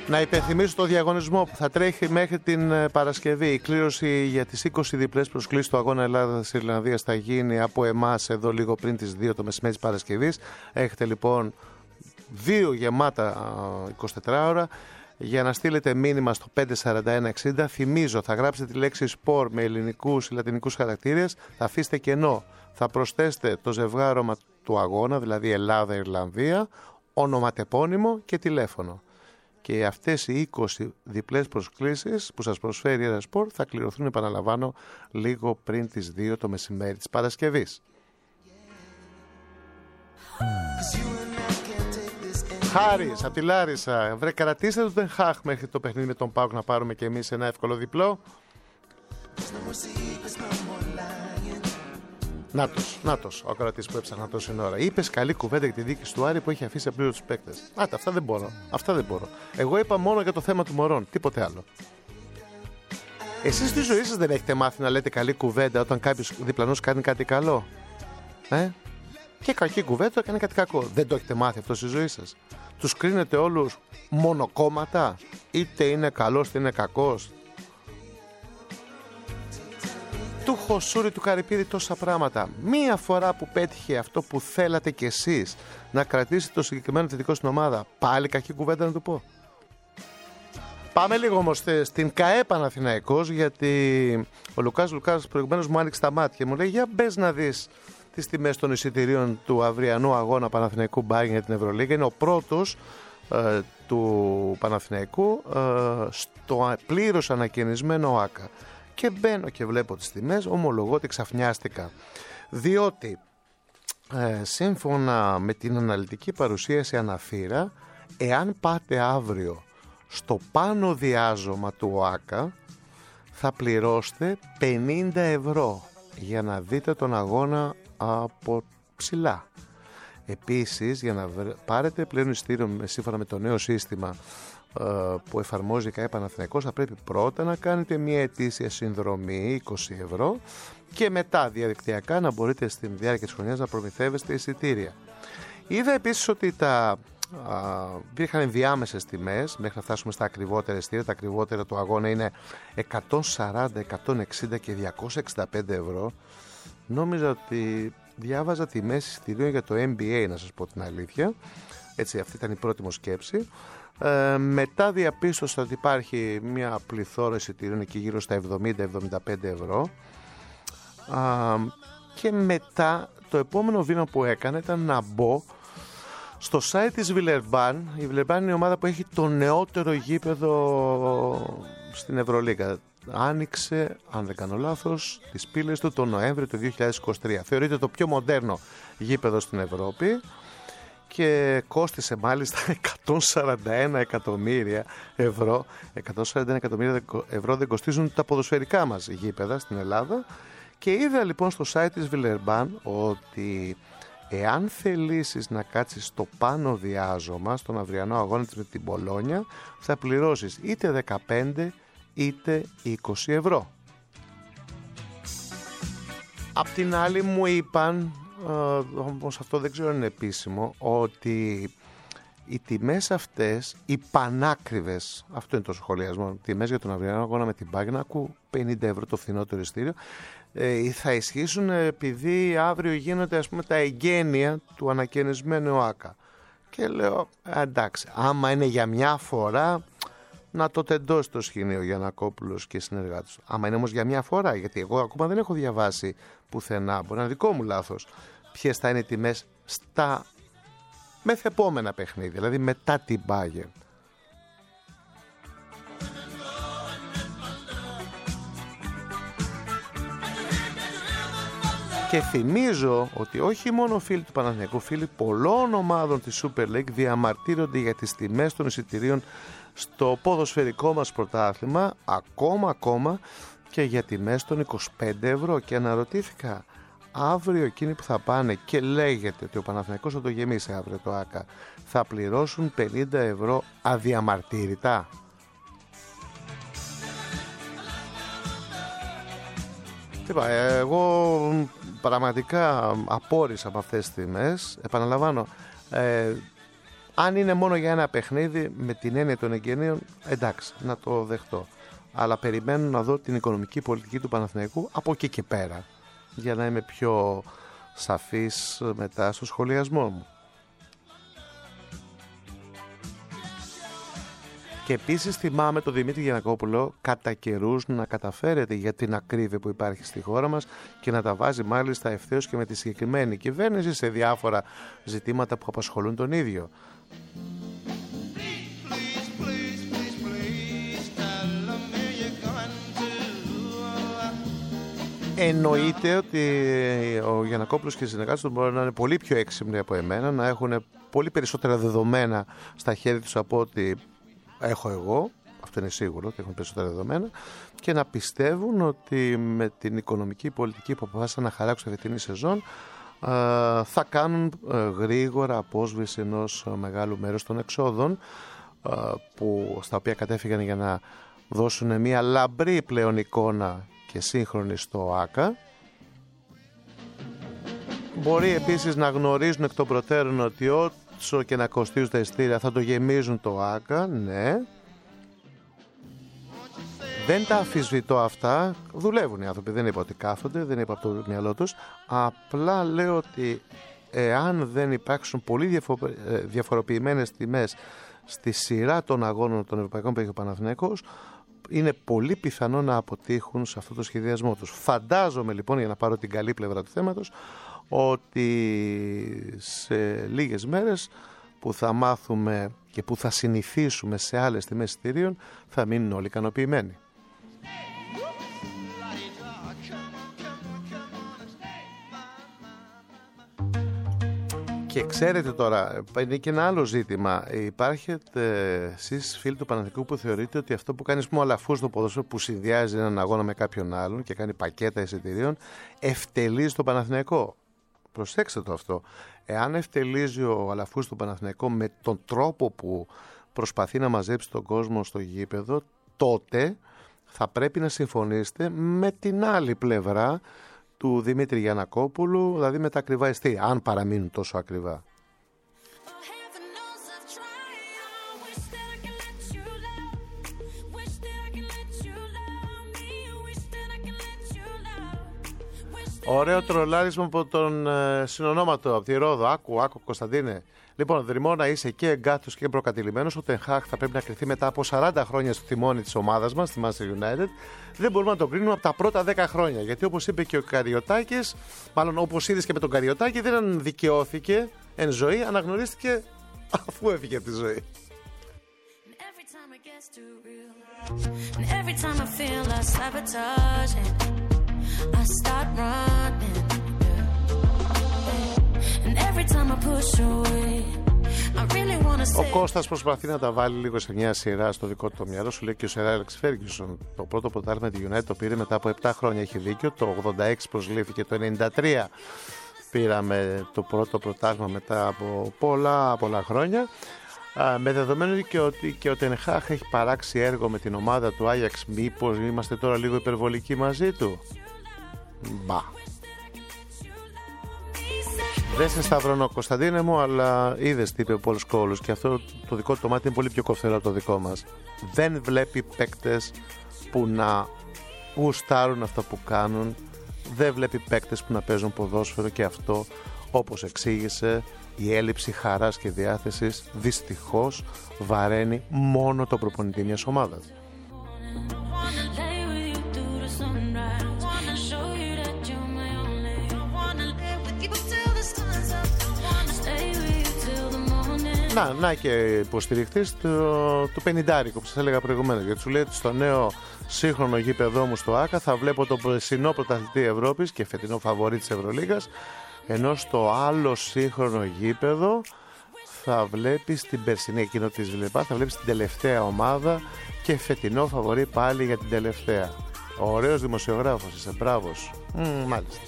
Speaker 2: Να υπενθυμίσω το διαγωνισμό που θα τρέχει μέχρι την Παρασκευή. Η κλήρωση για τις είκοσι διπλές προσκλήσεις του αγώνα Ελλάδας-Ιρλανδίας θα γίνει από εμάς εδώ λίγο πριν τις δύο το μεσημέρι της Παρασκευής. Έχετε λοιπόν δύο γεμάτα εικοσιτετράωρα για να στείλετε μήνυμα στο πέντε σαράντα ένα εξήντα. Θυμίζω, θα γράψετε τη λέξη σπορ με ελληνικούς ή λατινικούς χαρακτήρες, θα αφήσετε κενό. Θα προσθέσετε το ζευγάρωμα του αγώνα, δηλαδή Ελλάδα-Ιρλανδία, ονοματεπώνυμο και τηλέφωνο. Και αυτές οι είκοσι διπλές προσκλήσεις που σας προσφέρει η Ερασπορ θα κληρωθούν, επαναλαμβάνω, λίγο πριν τις δύο το μεσημέρι της Παρασκευής. Χάρης, απ' τη Λάρισα. Βρε, κρατήστε το Ten Hag μέχρι το παιχνίδι με τον ΠΑΟΚ να πάρουμε και εμείς ένα εύκολο διπλό. Νάτος, νάτος, ο ακροατής που έψαχνα τόση ώρα. Είπες καλή κουβέντα για τη δίκη του Άρη που έχει αφήσει απλήρωτους παίκτες. Άτα, αυτά δεν μπορώ. Αυτά δεν μπορώ. Εγώ είπα μόνο για το θέμα του Μωρών, τίποτε άλλο. Εσείς στη ζωή σας δεν έχετε μάθει να λέτε καλή κουβέντα όταν κάποιος διπλανός κάνει κάτι καλό? Ε? Και κακή κουβέντα κάνει κάτι κακό. Δεν το έχετε μάθει αυτό στη ζωή σας? Τους κρίνετε όλους μονοκόμματα, είτε είναι καλός είτε είναι κακός. Του Χωσούρη, του Καρυπίδη τόσα πράγματα. Μία φορά που πέτυχε αυτό που θέλατε κι εσείς, να κρατήσετε το συγκεκριμένο θετικό στην ομάδα, πάλι κακή κουβέντα να του πω? Πάμε λίγο όμως στην ΚΑΕ Παναθηναϊκός, γιατί ο Λουκάς Λουκάς προηγουμένως μου άνοιξε τα μάτια και μου λέει για μπες να δεις τις τιμές των εισιτηρίων του αυριανού αγώνα Παναθηναϊκού Μπάγκεν για την Ευρωλίγκα. Είναι ο πρώτος ε, του Παναθηναϊκού ε, στο πλήρως ανακαινισμένο ΟΑΚΑ. Και μπαίνω και βλέπω τις τιμές, ομολογώ ότι ξαφνιάστηκα. Διότι ε, σύμφωνα με την αναλυτική παρουσίαση αναφύρα, εάν πάτε αύριο στο πάνω διάζωμα του ΟΑΚΑ, θα πληρώσετε πενήντα ευρώ για να δείτε τον αγώνα από ψηλά. Επίσης, για να πάρετε πλέον εισιτήριο σύμφωνα με το νέο σύστημα που εφαρμόζει η ΚΑΕ Παναθηναϊκός, θα πρέπει πρώτα να κάνετε μια ετήσια συνδρομή είκοσι ευρώ και μετά διαδικτυακά να μπορείτε στην διάρκεια της χρονιάς να προμηθεύεστε εισιτήρια. Είδα επίσης ότι τα υπήρχαν ενδιάμεσες τιμές μέχρι να φτάσουμε στα ακριβότερα εισιτήρια. Τα ακριβότερα του αγώνα είναι εκατόν σαράντα, εκατόν εξήντα και διακόσια εξήντα πέντε ευρώ. Νόμιζα ότι διάβαζα τιμές εισιτηρίων για το N B A, να σας πω την αλήθεια. Έτσι, αυτή ήταν η πρώτη μου σκέψη. Ε, μετά διαπίστωσα ότι υπάρχει μια πληθώρα εισιτηρίων εκεί γύρω στα εβδομήντα με εβδομήντα πέντε ευρώ. Α, και μετά το επόμενο βήμα που έκανα ήταν να μπω στο site της Villeurbanne. Η Villeurbanne είναι η ομάδα που έχει το νεότερο γήπεδο στην Ευρωλίγκα. Άνοιξε, αν δεν κάνω λάθος, τις πύλες του τον Νοέμβριο του δύο χιλιάδες είκοσι τρία. Θεωρείται το πιο μοντέρνο γήπεδο στην Ευρώπη και κόστισε μάλιστα εκατόν σαράντα ένα εκατομμύρια ευρώ. εκατόν σαράντα ένα εκατομμύρια ευρώ δεν κοστίζουν τα ποδοσφαιρικά μας γήπεδα στην Ελλάδα. Και είδα λοιπόν στο site της Villeurbanne ότι εάν θελήσεις να κάτσεις στο πάνω διάζωμα στον αυριανό αγώνα της με την Μπολόνια, θα πληρώσεις είτε δεκαπέντε είτε είκοσι ευρώ. Απ' την άλλη μου είπαν, ε, όμως αυτό δεν ξέρω αν είναι επίσημο, ότι οι τιμές αυτές, οι πανάκριβες, αυτό είναι το σχολιασμό, τιμές για τον αυριανό αγώνα με την Μπάγκεν, ακούω πενήντα ευρώ το φθηνότερο εισιτήριο, ε, θα ισχύσουν επειδή αύριο γίνονται ας πούμε τα εγγένεια του ανακαινισμένου ΟΑΚΑ. Και λέω, εντάξει, άμα είναι για μια φορά, να το τεντώσει το σχοινείο Γιαννακόπουλος και συνεργάτες. Άμα είναι όμως για μια φορά, γιατί εγώ ακόμα δεν έχω διαβάσει πουθενά, μπορεί να είναι δικό μου λάθος, ποιες θα είναι οι τιμές στα μεθεπόμενα παιχνίδια, δηλαδή μετά την Bayern. Και θυμίζω ότι όχι μόνο φίλοι του Παναθηναϊκού, φίλοι πολλών ομάδων της Super League διαμαρτύρονται για τις τιμές των εισιτηρίων στο ποδοσφαιρικό μας πρωτάθλημα, ακόμα ακόμα και για τιμές των είκοσι πέντε ευρώ. Και αναρωτήθηκα, αύριο εκείνοι που θα πάνε και λέγεται ότι ο Παναθηναϊκός θα το γεμίσει αύριο το ΆΚΑ, θα πληρώσουν πενήντα ευρώ αδιαμαρτύρητα? Είπα, εγώ πραγματικά απόρρισα από αυτές τις τιμές. Επαναλαμβάνω, ε, Αν είναι μόνο για ένα παιχνίδι με την έννοια των εγγενείων, εντάξει, να το δεχτώ. Αλλά περιμένω να δω την οικονομική πολιτική του Παναθηναϊκού από εκεί και πέρα, για να είμαι πιο σαφής μετά στο σχολιασμό μου. Και επίσης θυμάμαι τον Δημήτρη Γιαννακόπουλο κατά καιρούς να καταφέρεται για την ακρίβεια που υπάρχει στη χώρα μας και να τα βάζει μάλιστα ευθέως και με τη συγκεκριμένη κυβέρνηση σε διάφορα ζητήματα που απασχολούν τον ίδιο. Εννοείται ότι ο Γιαννακόπουλος και οι συνεργάτες του μπορεί να είναι πολύ πιο έξυπνοι από εμένα, να έχουν πολύ περισσότερα δεδομένα στα χέρια τους από ότι έχω εγώ, αυτό είναι σίγουρο ότι έχουν περισσότερα δεδομένα, και να πιστεύουν ότι με την οικονομική πολιτική που αποφάσισαν να χαράξουν τη φετινή σεζόν θα κάνουν γρήγορα απόσβεση ενός μεγάλου μέρους των εξόδων που, στα οποία κατέφυγαν για να δώσουν μια λαμπρή πλέον εικόνα και σύγχρονη στο ΆΚΑ. Μπορεί επίσης να γνωρίζουν εκ των προτέρων ότι όσο και να κοστίζουν τα ειστήρια θα το γεμίζουν το ΆΚΑ, ναι. Δεν τα αμφισβητώ αυτά, δουλεύουν οι άνθρωποι, δεν είπα ότι κάθονται, δεν είπα από το μυαλό τους. Απλά λέω ότι εάν δεν υπάρξουν πολύ διαφοροποιημένες τιμές στη σειρά των αγώνων των Ευρωπαϊκών που έχει ο Παναθηναϊκός, είναι πολύ πιθανό να αποτύχουν σε αυτό το σχεδιασμό τους. Φαντάζομαι λοιπόν, για να πάρω την καλή πλευρά του θέματος, ότι σε λίγες μέρες που θα μάθουμε και που θα συνηθίσουμε σε άλλες τιμές εισιτηρίων θα μείνουν όλοι ικανοποιημένοι. Και ξέρετε τώρα, είναι και ένα άλλο ζήτημα. Υπάρχετε εσείς φίλοι του Παναθηναϊκού που θεωρείτε ότι αυτό που κάνει ο αλαφούς στο ποδόσφαιρο, που συνδυάζει έναν αγώνα με κάποιον άλλον και κάνει πακέτα εισιτηρίων, ευτελίζει τον Παναθηναϊκό. Προσέξτε το αυτό. Εάν ευτελίζει ο αλαφούς του Παναθηναϊκό με τον τρόπο που προσπαθεί να μαζέψει τον κόσμο στο γήπεδο, τότε θα πρέπει να συμφωνήσετε με την άλλη πλευρά του Δημήτρη Γιαννακόπουλου, δηλαδή με τα ακριβά ειστήρια, αν παραμείνουν τόσο ακριβά. Ωραίο τρολάρισμα από τον ε, συνονόματο, από τη Ρόδο. Άκου, άκου Κωνσταντίνε. Λοιπόν, Δρυμώνα, είσαι και εγκάθος και προκατηλημένος. Ο Ten Hag θα πρέπει να κρυθεί μετά από σαράντα χρόνια στο τιμόνι της ομάδας μας, τη Manchester United. Δεν μπορούμε να το κρίνουμε από τα πρώτα δέκα χρόνια. Γιατί όπως είπε και ο Καριωτάκης, μάλλον όπως είδες και με τον Καριωτάκη, δεν δικαιώθηκε εν ζωή, αναγνωρίστηκε αφού έφυγε από τη ζωή. I start running, yeah. And every time I push away, I really want to say. Ο Κώστας προσπαθεί να τα βάλει λίγο σε μια σειρά στο δικό του το μυαλό. Σου λέει και ο Σερ Άλεξ Φέργκιουσον. Το πρώτο πρωτάθλημα τη United το πήρε μετά από επτά χρόνια. Έχει δίκιο. Το ογδόντα έξι προσλήφθηκε. Το ενενήντα τρία πήραμε το πρώτο πρωτάθλημα μετά από πολλά πολλά χρόνια. Α, με δεδομένο και ότι και ο Ten Hag έχει παράξει έργο με την ομάδα του Άγιαξ, μήπως είμαστε τώρα λίγο υπερβολικοί μαζί του? Μπα. Δεν σε σταυρώνω Κωνσταντίνε μου, αλλά είδες τι είπε ο Πολ Σκόλους, και αυτό το δικό του το μάτι είναι πολύ πιο κοφτερό από το δικό μας. Δεν βλέπει παίκτες που να γουστάρουν αυτό που κάνουν, δεν βλέπει παίκτες που να παίζουν ποδόσφαιρο, και αυτό, όπως εξήγησε, η έλλειψη χαράς και διάθεσης δυστυχώς βαραίνει μόνο το προπονητή μιας ομάδας. Να, να και υποστηριχτής του, του πενηντάρικου που σας έλεγα προηγουμένως, γιατί σου λέει ότι στο νέο σύγχρονο γήπεδό μου στο ΆΚΑ θα βλέπω τον περσινό πρωταθλητή Ευρώπης και φετινό φαβορί της Ευρωλίγας, ενώ στο άλλο σύγχρονο γήπεδο θα βλέπεις την περσινή, εκείνο της Βλεπά, θα βλέπεις την τελευταία ομάδα και φετινό φαβορί πάλι για την τελευταία. Ωραίος δημοσιογράφος είσαι, μπράβος. Mm, μάλιστα.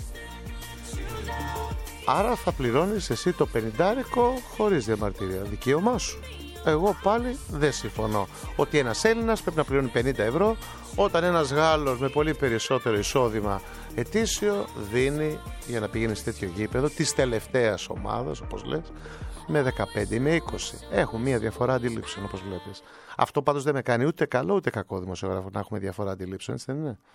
Speaker 2: Άρα θα πληρώνεις εσύ το πενηντάρικο χωρίς διαμαρτυρία. Δικαίωμά σου. Εγώ πάλι δεν συμφωνώ ότι ένας Έλληνας πρέπει να πληρώνει πενήντα ευρώ όταν ένας Γάλλος με πολύ περισσότερο εισόδημα ετήσιο δίνει, για να πηγαίνει σε τέτοιο γήπεδο της τελευταίας ομάδας, όπως λες, με δεκαπέντε ή με είκοσι. Έχουν μια διαφορά αντιλήψεων, όπως βλέπεις. Αυτό πάντως δεν με κάνει ούτε καλό ούτε κακό δημοσιογράφο να έχουμε διαφορά αντιλήψεων, έτσι δεν είναι?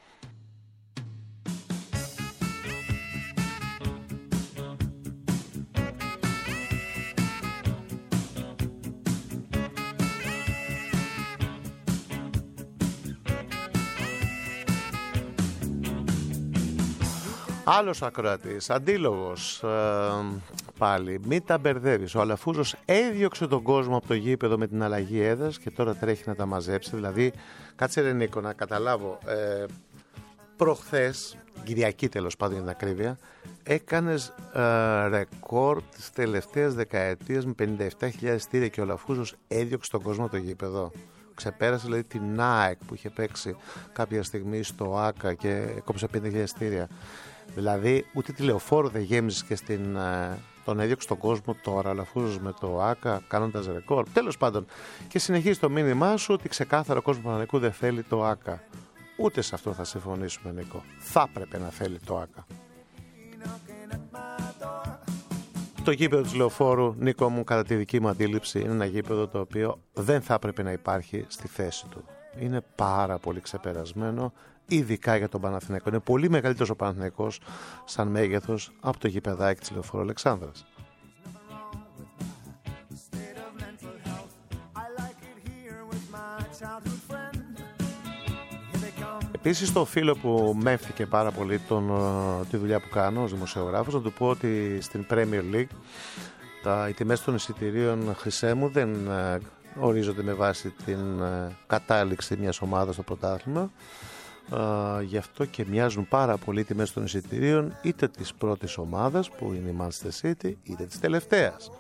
Speaker 2: Άλλος ακροατής, αντίλογος, ε, πάλι, μην τα μπερδεύεις. Ο Αλαφούζος έδιωξε τον κόσμο από το γήπεδο με την αλλαγή έδρας και τώρα τρέχει να τα μαζέψει. Δηλαδή, κάτσε ρε Νίκο να καταλάβω, ε, προχθές, Κυριακή τέλος πάντων για την ακρίβεια, έκανες ε, ρεκόρ της τελευταίας δεκαετίας με πενήντα επτά χιλιάδες εισιτήρια και ο Αλαφούζος έδιωξε τον κόσμο από το γήπεδο. Ξεπέρασε δηλαδή την ΑΕΚ που είχε παίξει κάποια στιγμή στο ΆΚΑ και κόψε πενήντα χιλιάδες εισιτήρια. Δηλαδή ούτε τηλεοφόρο δεν γέμιζες και στην, ε, τον έδιωξε στον κόσμο τώρα, Αλαφούζος με το ΆΚΑ κάνοντας ρεκόρ. Τέλος πάντων, και συνεχίζει το μήνυμά σου ότι ξεκάθαρα ο κόσμος Παναθηναϊκού δεν θέλει το ΆΚΑ. Ούτε σε αυτό θα συμφωνήσουμε, Νίκο. Θα έπρεπε να θέλει το ΆΚΑ. Το γήπεδο της Λεωφόρου, Νίκο μου, κατά τη δική μου αντίληψη, είναι ένα γήπεδο το οποίο δεν θα έπρεπε να υπάρχει στη θέση του. Είναι πάρα πολύ ξεπερασμένο, ειδικά για τον Παναθηναϊκό. Είναι πολύ μεγαλύτερος ο Παναθηναϊκός σαν μέγεθος από το γηπεδάκι της Λεωφόρου Αλεξάνδρας. Επίσης το φίλο που μέφθηκε πάρα πολύ τον, τη δουλειά που κάνω ως δημοσιογράφος, να του πω ότι στην Premier League τα, οι τιμές των εισιτηρίων, χρυσέ μου, δεν ε, ορίζονται με βάση την ε, κατάληξη μιας ομάδας στο πρωτάθλημα. Uh, γι' αυτό και μοιάζουν πάρα πολύ τιμές των εισιτηρίων είτε της πρώτης ομάδας που είναι η Manchester City είτε της τελευταίας.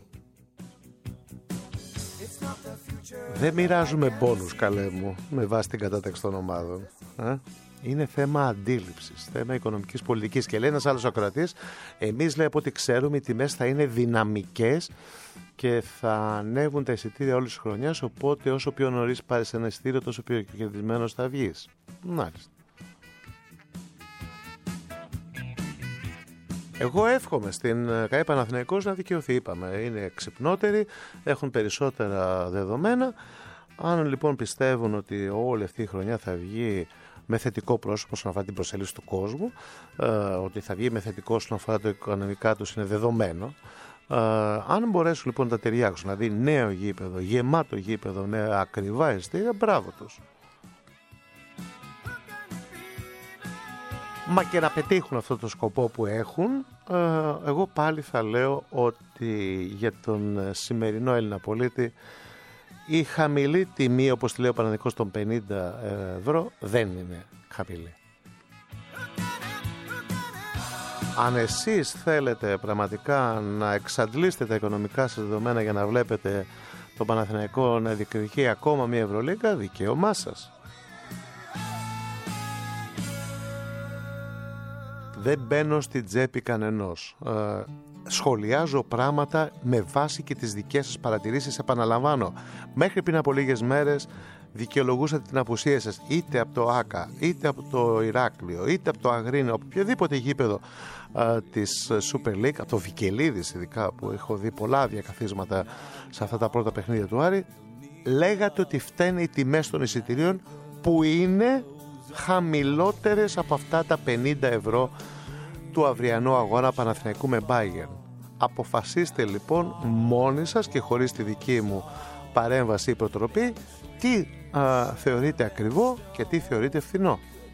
Speaker 2: Δεν μοιράζουμε μπόνους, καλέ μου, με βάση την κατάταξη των ομάδων. Ε? Είναι θέμα αντίληψης, θέμα οικονομικής πολιτικής. Και λέει ένας άλλος ακροατής, εμείς λέει από ό,τι ξέρουμε οι τιμές θα είναι δυναμικές και θα ανέβουν τα εισιτήρια όλης της χρονιάς, οπότε όσο πιο νωρίς πάρεις ένα εισιτήριο τόσο πιο κερδισμένος θα βγεις. Μάλιστα. Εγώ εύχομαι στην ΚΑΕ Παναθηναϊκός να δικαιωθεί, είπαμε. Είναι ξυπνότεροι, έχουν περισσότερα δεδομένα. Αν λοιπόν πιστεύουν ότι όλη αυτή η χρονιά θα βγει με θετικό πρόσωπο όσον αφορά την προσέλευση του κόσμου, ε, ότι θα βγει με θετικό όσον αφορά το οικονομικά τους είναι δεδομένο. Ε, αν μπορέσουν λοιπόν να τα ταιριάξουν, δηλαδή νέο γήπεδο, γεμάτο γήπεδο, με ακριβά εισιτήρια, μπράβο τους. Μα και να πετύχουν αυτό το σκοπό που έχουν, ε, εγώ πάλι θα λέω ότι για τον σημερινό Έλληνα πολίτη η χαμηλή τιμή, όπως τη λέει ο Παναθηναϊκός, των πενήντα ευρώ δεν είναι χαμηλή. Αν εσείς θέλετε πραγματικά να εξαντλήσετε τα οικονομικά σας δεδομένα για να βλέπετε τον Παναθηναϊκό να διεκδικεί ακόμα μια Ευρωλίγκα, δικαίωμά σας. Δεν μπαίνω στην τσέπη κανενός. Ε, σχολιάζω πράγματα με βάση και τις δικές σας παρατηρήσεις. Επαναλαμβάνω, μέχρι πριν από λίγες μέρες δικαιολογούσατε την απουσία σας είτε από το ΆΚΑ, είτε από το Ηράκλειο, είτε από το Αγρίνιο, από οποιοδήποτε γήπεδο ε, της Super League, από το Βικελίδης ειδικά, που έχω δει πολλά διακαθίσματα σε αυτά τα πρώτα παιχνίδια του Άρη. Λέγατε ότι φταίνε οι τιμές των εισιτηρίων που είναι χαμηλότερες από αυτά τα πενήντα ευρώ του αυριανού αγώνα Παναθηναϊκού με Bayern. Αποφασίστε λοιπόν μόνοι σας και χωρίς τη δική μου παρέμβαση ή προτροπή τι α, θεωρείτε ακριβό και τι θεωρείτε φθηνό.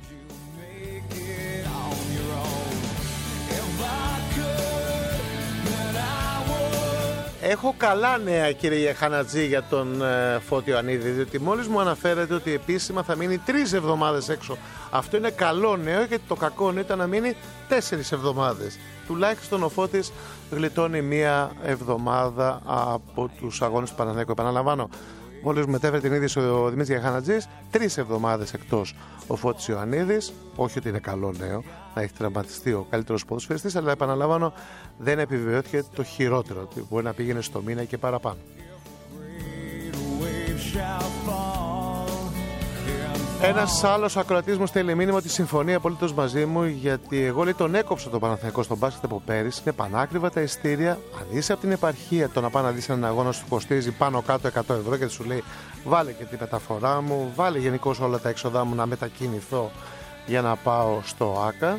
Speaker 2: Έχω καλά νέα, κύριε Χανατζή, για τον ε, Φώτιο Ανίδη, διότι μόλις μου αναφέρετε ότι επίσημα θα μείνει τρεις εβδομάδες έξω. Αυτό είναι καλό νέο, γιατί το κακό νέο ήταν να μείνει τέσσερις εβδομάδες. Τουλάχιστον ο Φώτης γλιτώνει μία εβδομάδα από τους αγώνες του Παναθηναϊκού. Επαναλαμβάνω, μόλις μετέφερε την είδηση ο Δημήτρης Χανατζής, τρεις εβδομάδες εκτός ο Φώτης Ιωαννίδης. Όχι ότι είναι καλό νέο να έχει τραυματιστεί ο καλύτερος ποδοσφαιριστής, αλλά επαναλαμβάνω, δεν επιβεβαιώθηκε το χειρότερο, ότι μπορεί να πήγαινε στο μήνα και παραπάνω. Ένας άλλος ακροατής μου στέλνει μήνυμα ότι συμφωνεί απολύτως μαζί μου, γιατί εγώ λέει τον έκοψα το Παναθηναϊκό στον μπάσκετ από πέρυσι. Είναι πανάκριβα τα ειστήρια. Αν είσαι από την επαρχία, το να πάει να δεις έναν αγώνα σου κοστίζει πάνω κάτω εκατό ευρώ και σου λέει βάλε και τη μεταφορά μου, βάλε γενικώς όλα τα έξοδά μου να μετακινηθώ για να πάω στο ΆΚΑ.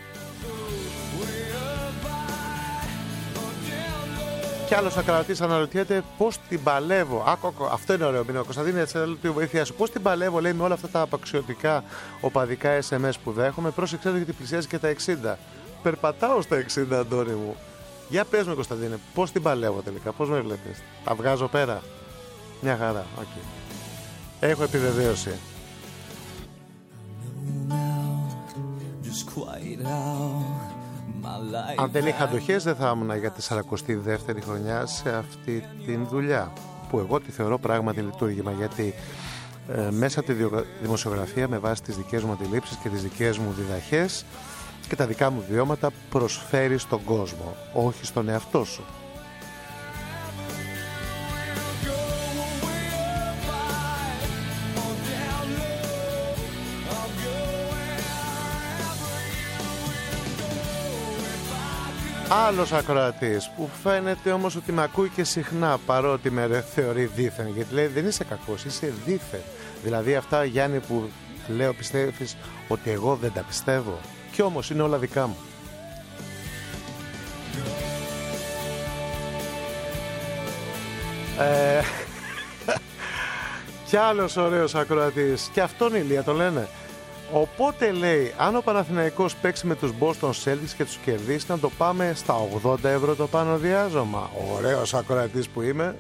Speaker 2: Κι άλλος ακροατής αναρωτιέται πώς την παλεύω. Άκου, αυτό είναι ωραίο μήνυμα. Κωνσταντίνε, έτσι θέλω τη βοήθειά σου. Πώς την παλεύω, λέει, με όλα αυτά τα απαξιωτικά οπαδικά ες εμ ες που δέχομαι. Πρόσεξε γιατί πλησιάζει και τα εξήντα. Περπατάω στα εξήντα, Αντώνη μου. Για πες με, Κωνσταντίνε, πώς την παλεύω τελικά, πώς με βλέπεις. Τα βγάζω πέρα. Μια χαρά, οκ. Okay. Έχω επιβεβαίωση. Αν δεν είχα αντοχές δεν θα ήμουν για τη σαρακοστή δεύτερη χρονιά σε αυτή την δουλειά, που εγώ τη θεωρώ πράγματι λειτουργήμα, γιατί ε, μέσα από τη δημοσιογραφία, με βάση τις δικές μου αντιλήψεις και τις δικές μου διδαχές και τα δικά μου βιώματα, προσφέρεις στον κόσμο, όχι στον εαυτό σου. Άλλος ακροατής που φαίνεται όμως ότι με ακούει και συχνά, παρότι με θεωρεί δίθεν, γιατί λέει δεν είσαι κακός, είσαι δίθεν. Δηλαδή αυτά, Γιάννη, που λέω πιστεύεις ότι εγώ δεν τα πιστεύω, κι όμως είναι όλα δικά μου. ε... Κι άλλος ωραίος ακροατής, και αυτόν Ηλία το λένε. Οπότε λέει, αν ο Παναθηναϊκός παίξει με τους Boston Celtics και τους κερδίσει, να το πάμε στα ογδόντα ευρώ το πάνω διάζωμα. Ωραίος ακροατής που είμαι.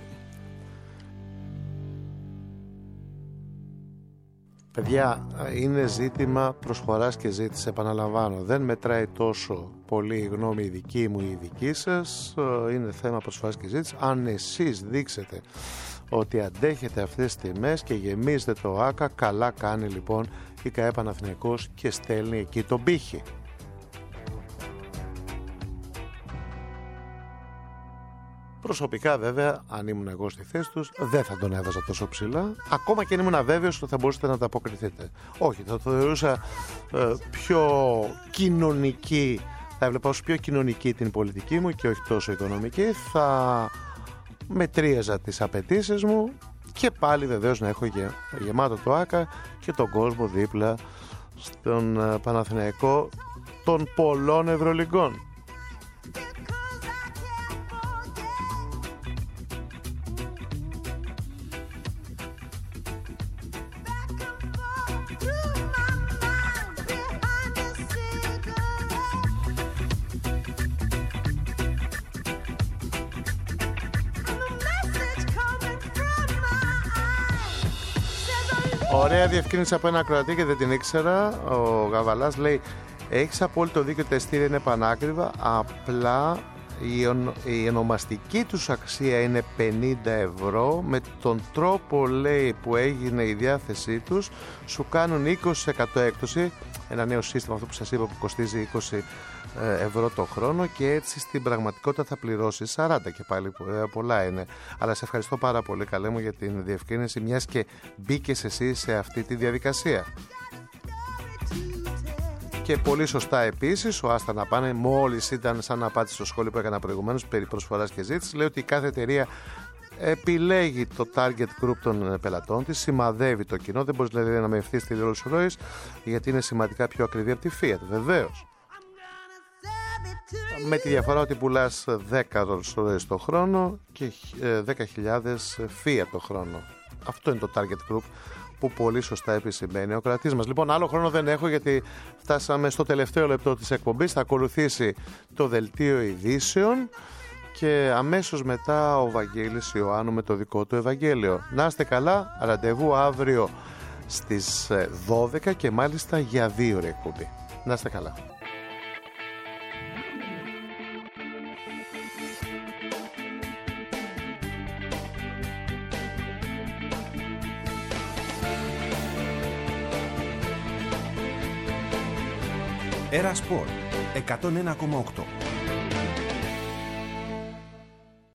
Speaker 2: Παιδιά, είναι ζήτημα προσφοράς και ζήτησης, επαναλαμβάνω. Δεν μετράει τόσο πολύ η γνώμη η δική μου ή η δική σας. Είναι θέμα προσφοράς και ζήτησης. Αν εσείς δείξετε ότι αντέχετε αυτές τις τιμές και γεμίζετε το ΆΚΑ, καλά κάνει λοιπόν η ΚΑΕ Παναθηναϊκός και στέλνει εκεί τον πύχη. Προσωπικά βέβαια, αν ήμουν εγώ στη θέση τους, δεν θα τον έβαζα τόσο ψηλά, ακόμα και αν ήμουν αβέβαιος ότι θα μπορούσατε να τα αποκριθείτε. Όχι, θα το θεωρούσα ε, πιο κοινωνική, θα έβλεπα ως πιο κοινωνική την πολιτική μου και όχι τόσο οικονομική. Θα μετρίαζα τις απαιτήσεις μου και πάλι βεβαίως να έχω γε, γεμάτο το ΆΚΑ και τον κόσμο δίπλα στον Παναθηναϊκό των πολλών Ευρωλυγκών. Ωραία διευκρίνηση από ένα ακροατή και δεν την ήξερα. Ο Γαβαλάς λέει: έχεις απόλυτο δίκιο, τα ειστήρια είναι πανάκριβα. Απλά η, ον, η ονομαστική τους αξία είναι πενήντα ευρώ. Με τον τρόπο, λέει, που έγινε η διάθεσή τους, σου κάνουν είκοσι τοις εκατό έκπτωση. Ένα νέο σύστημα, αυτό που σας είπα, που κοστίζει είκοσι ευρώ το χρόνο, και έτσι στην πραγματικότητα θα πληρώσει σαράντα, και πάλι πολλά είναι. Αλλά σε ευχαριστώ πάρα πολύ, καλέ μου, για την διευκρίνηση, μιας και μπήκες εσύ σε αυτή τη διαδικασία. Και πολύ σωστά επίσης ο Άστα να πάνε, μόλις ήταν σαν να πάτε στο σχόλιο που έκανα προηγουμένως περί προσφοράς και ζήτησης, λέει ότι κάθε εταιρεία επιλέγει το target group των πελατών της, σημαδεύει το κοινό. Δεν μπορείς δηλαδή να με ευθύσεις τη Rolls Royce, γιατί είναι σημαντικά πιο ακριβή από τη Fiat, βεβαίως. Με τη διαφορά ότι πουλάς δέκα Rolls Royce το χρόνο και δέκα χιλιάδες Fiat το χρόνο. Αυτό είναι το target group που πολύ σωστά επισημαίνει ο κρατής μας. Λοιπόν, άλλο χρόνο δεν έχω, γιατί φτάσαμε στο τελευταίο λεπτό της εκπομπής. Θα ακολουθήσει το δελτίο ειδήσεων και αμέσως μετά ο Βαγγέλης Ιωάννου με το δικό του Ευαγγέλιο. Να είστε καλά, ραντεβού αύριο στις δώδεκα και μάλιστα για δύο ώρες εκπομπή. Να είστε καλά.
Speaker 4: Era Sport εκατόν ένα κόμμα οκτώ.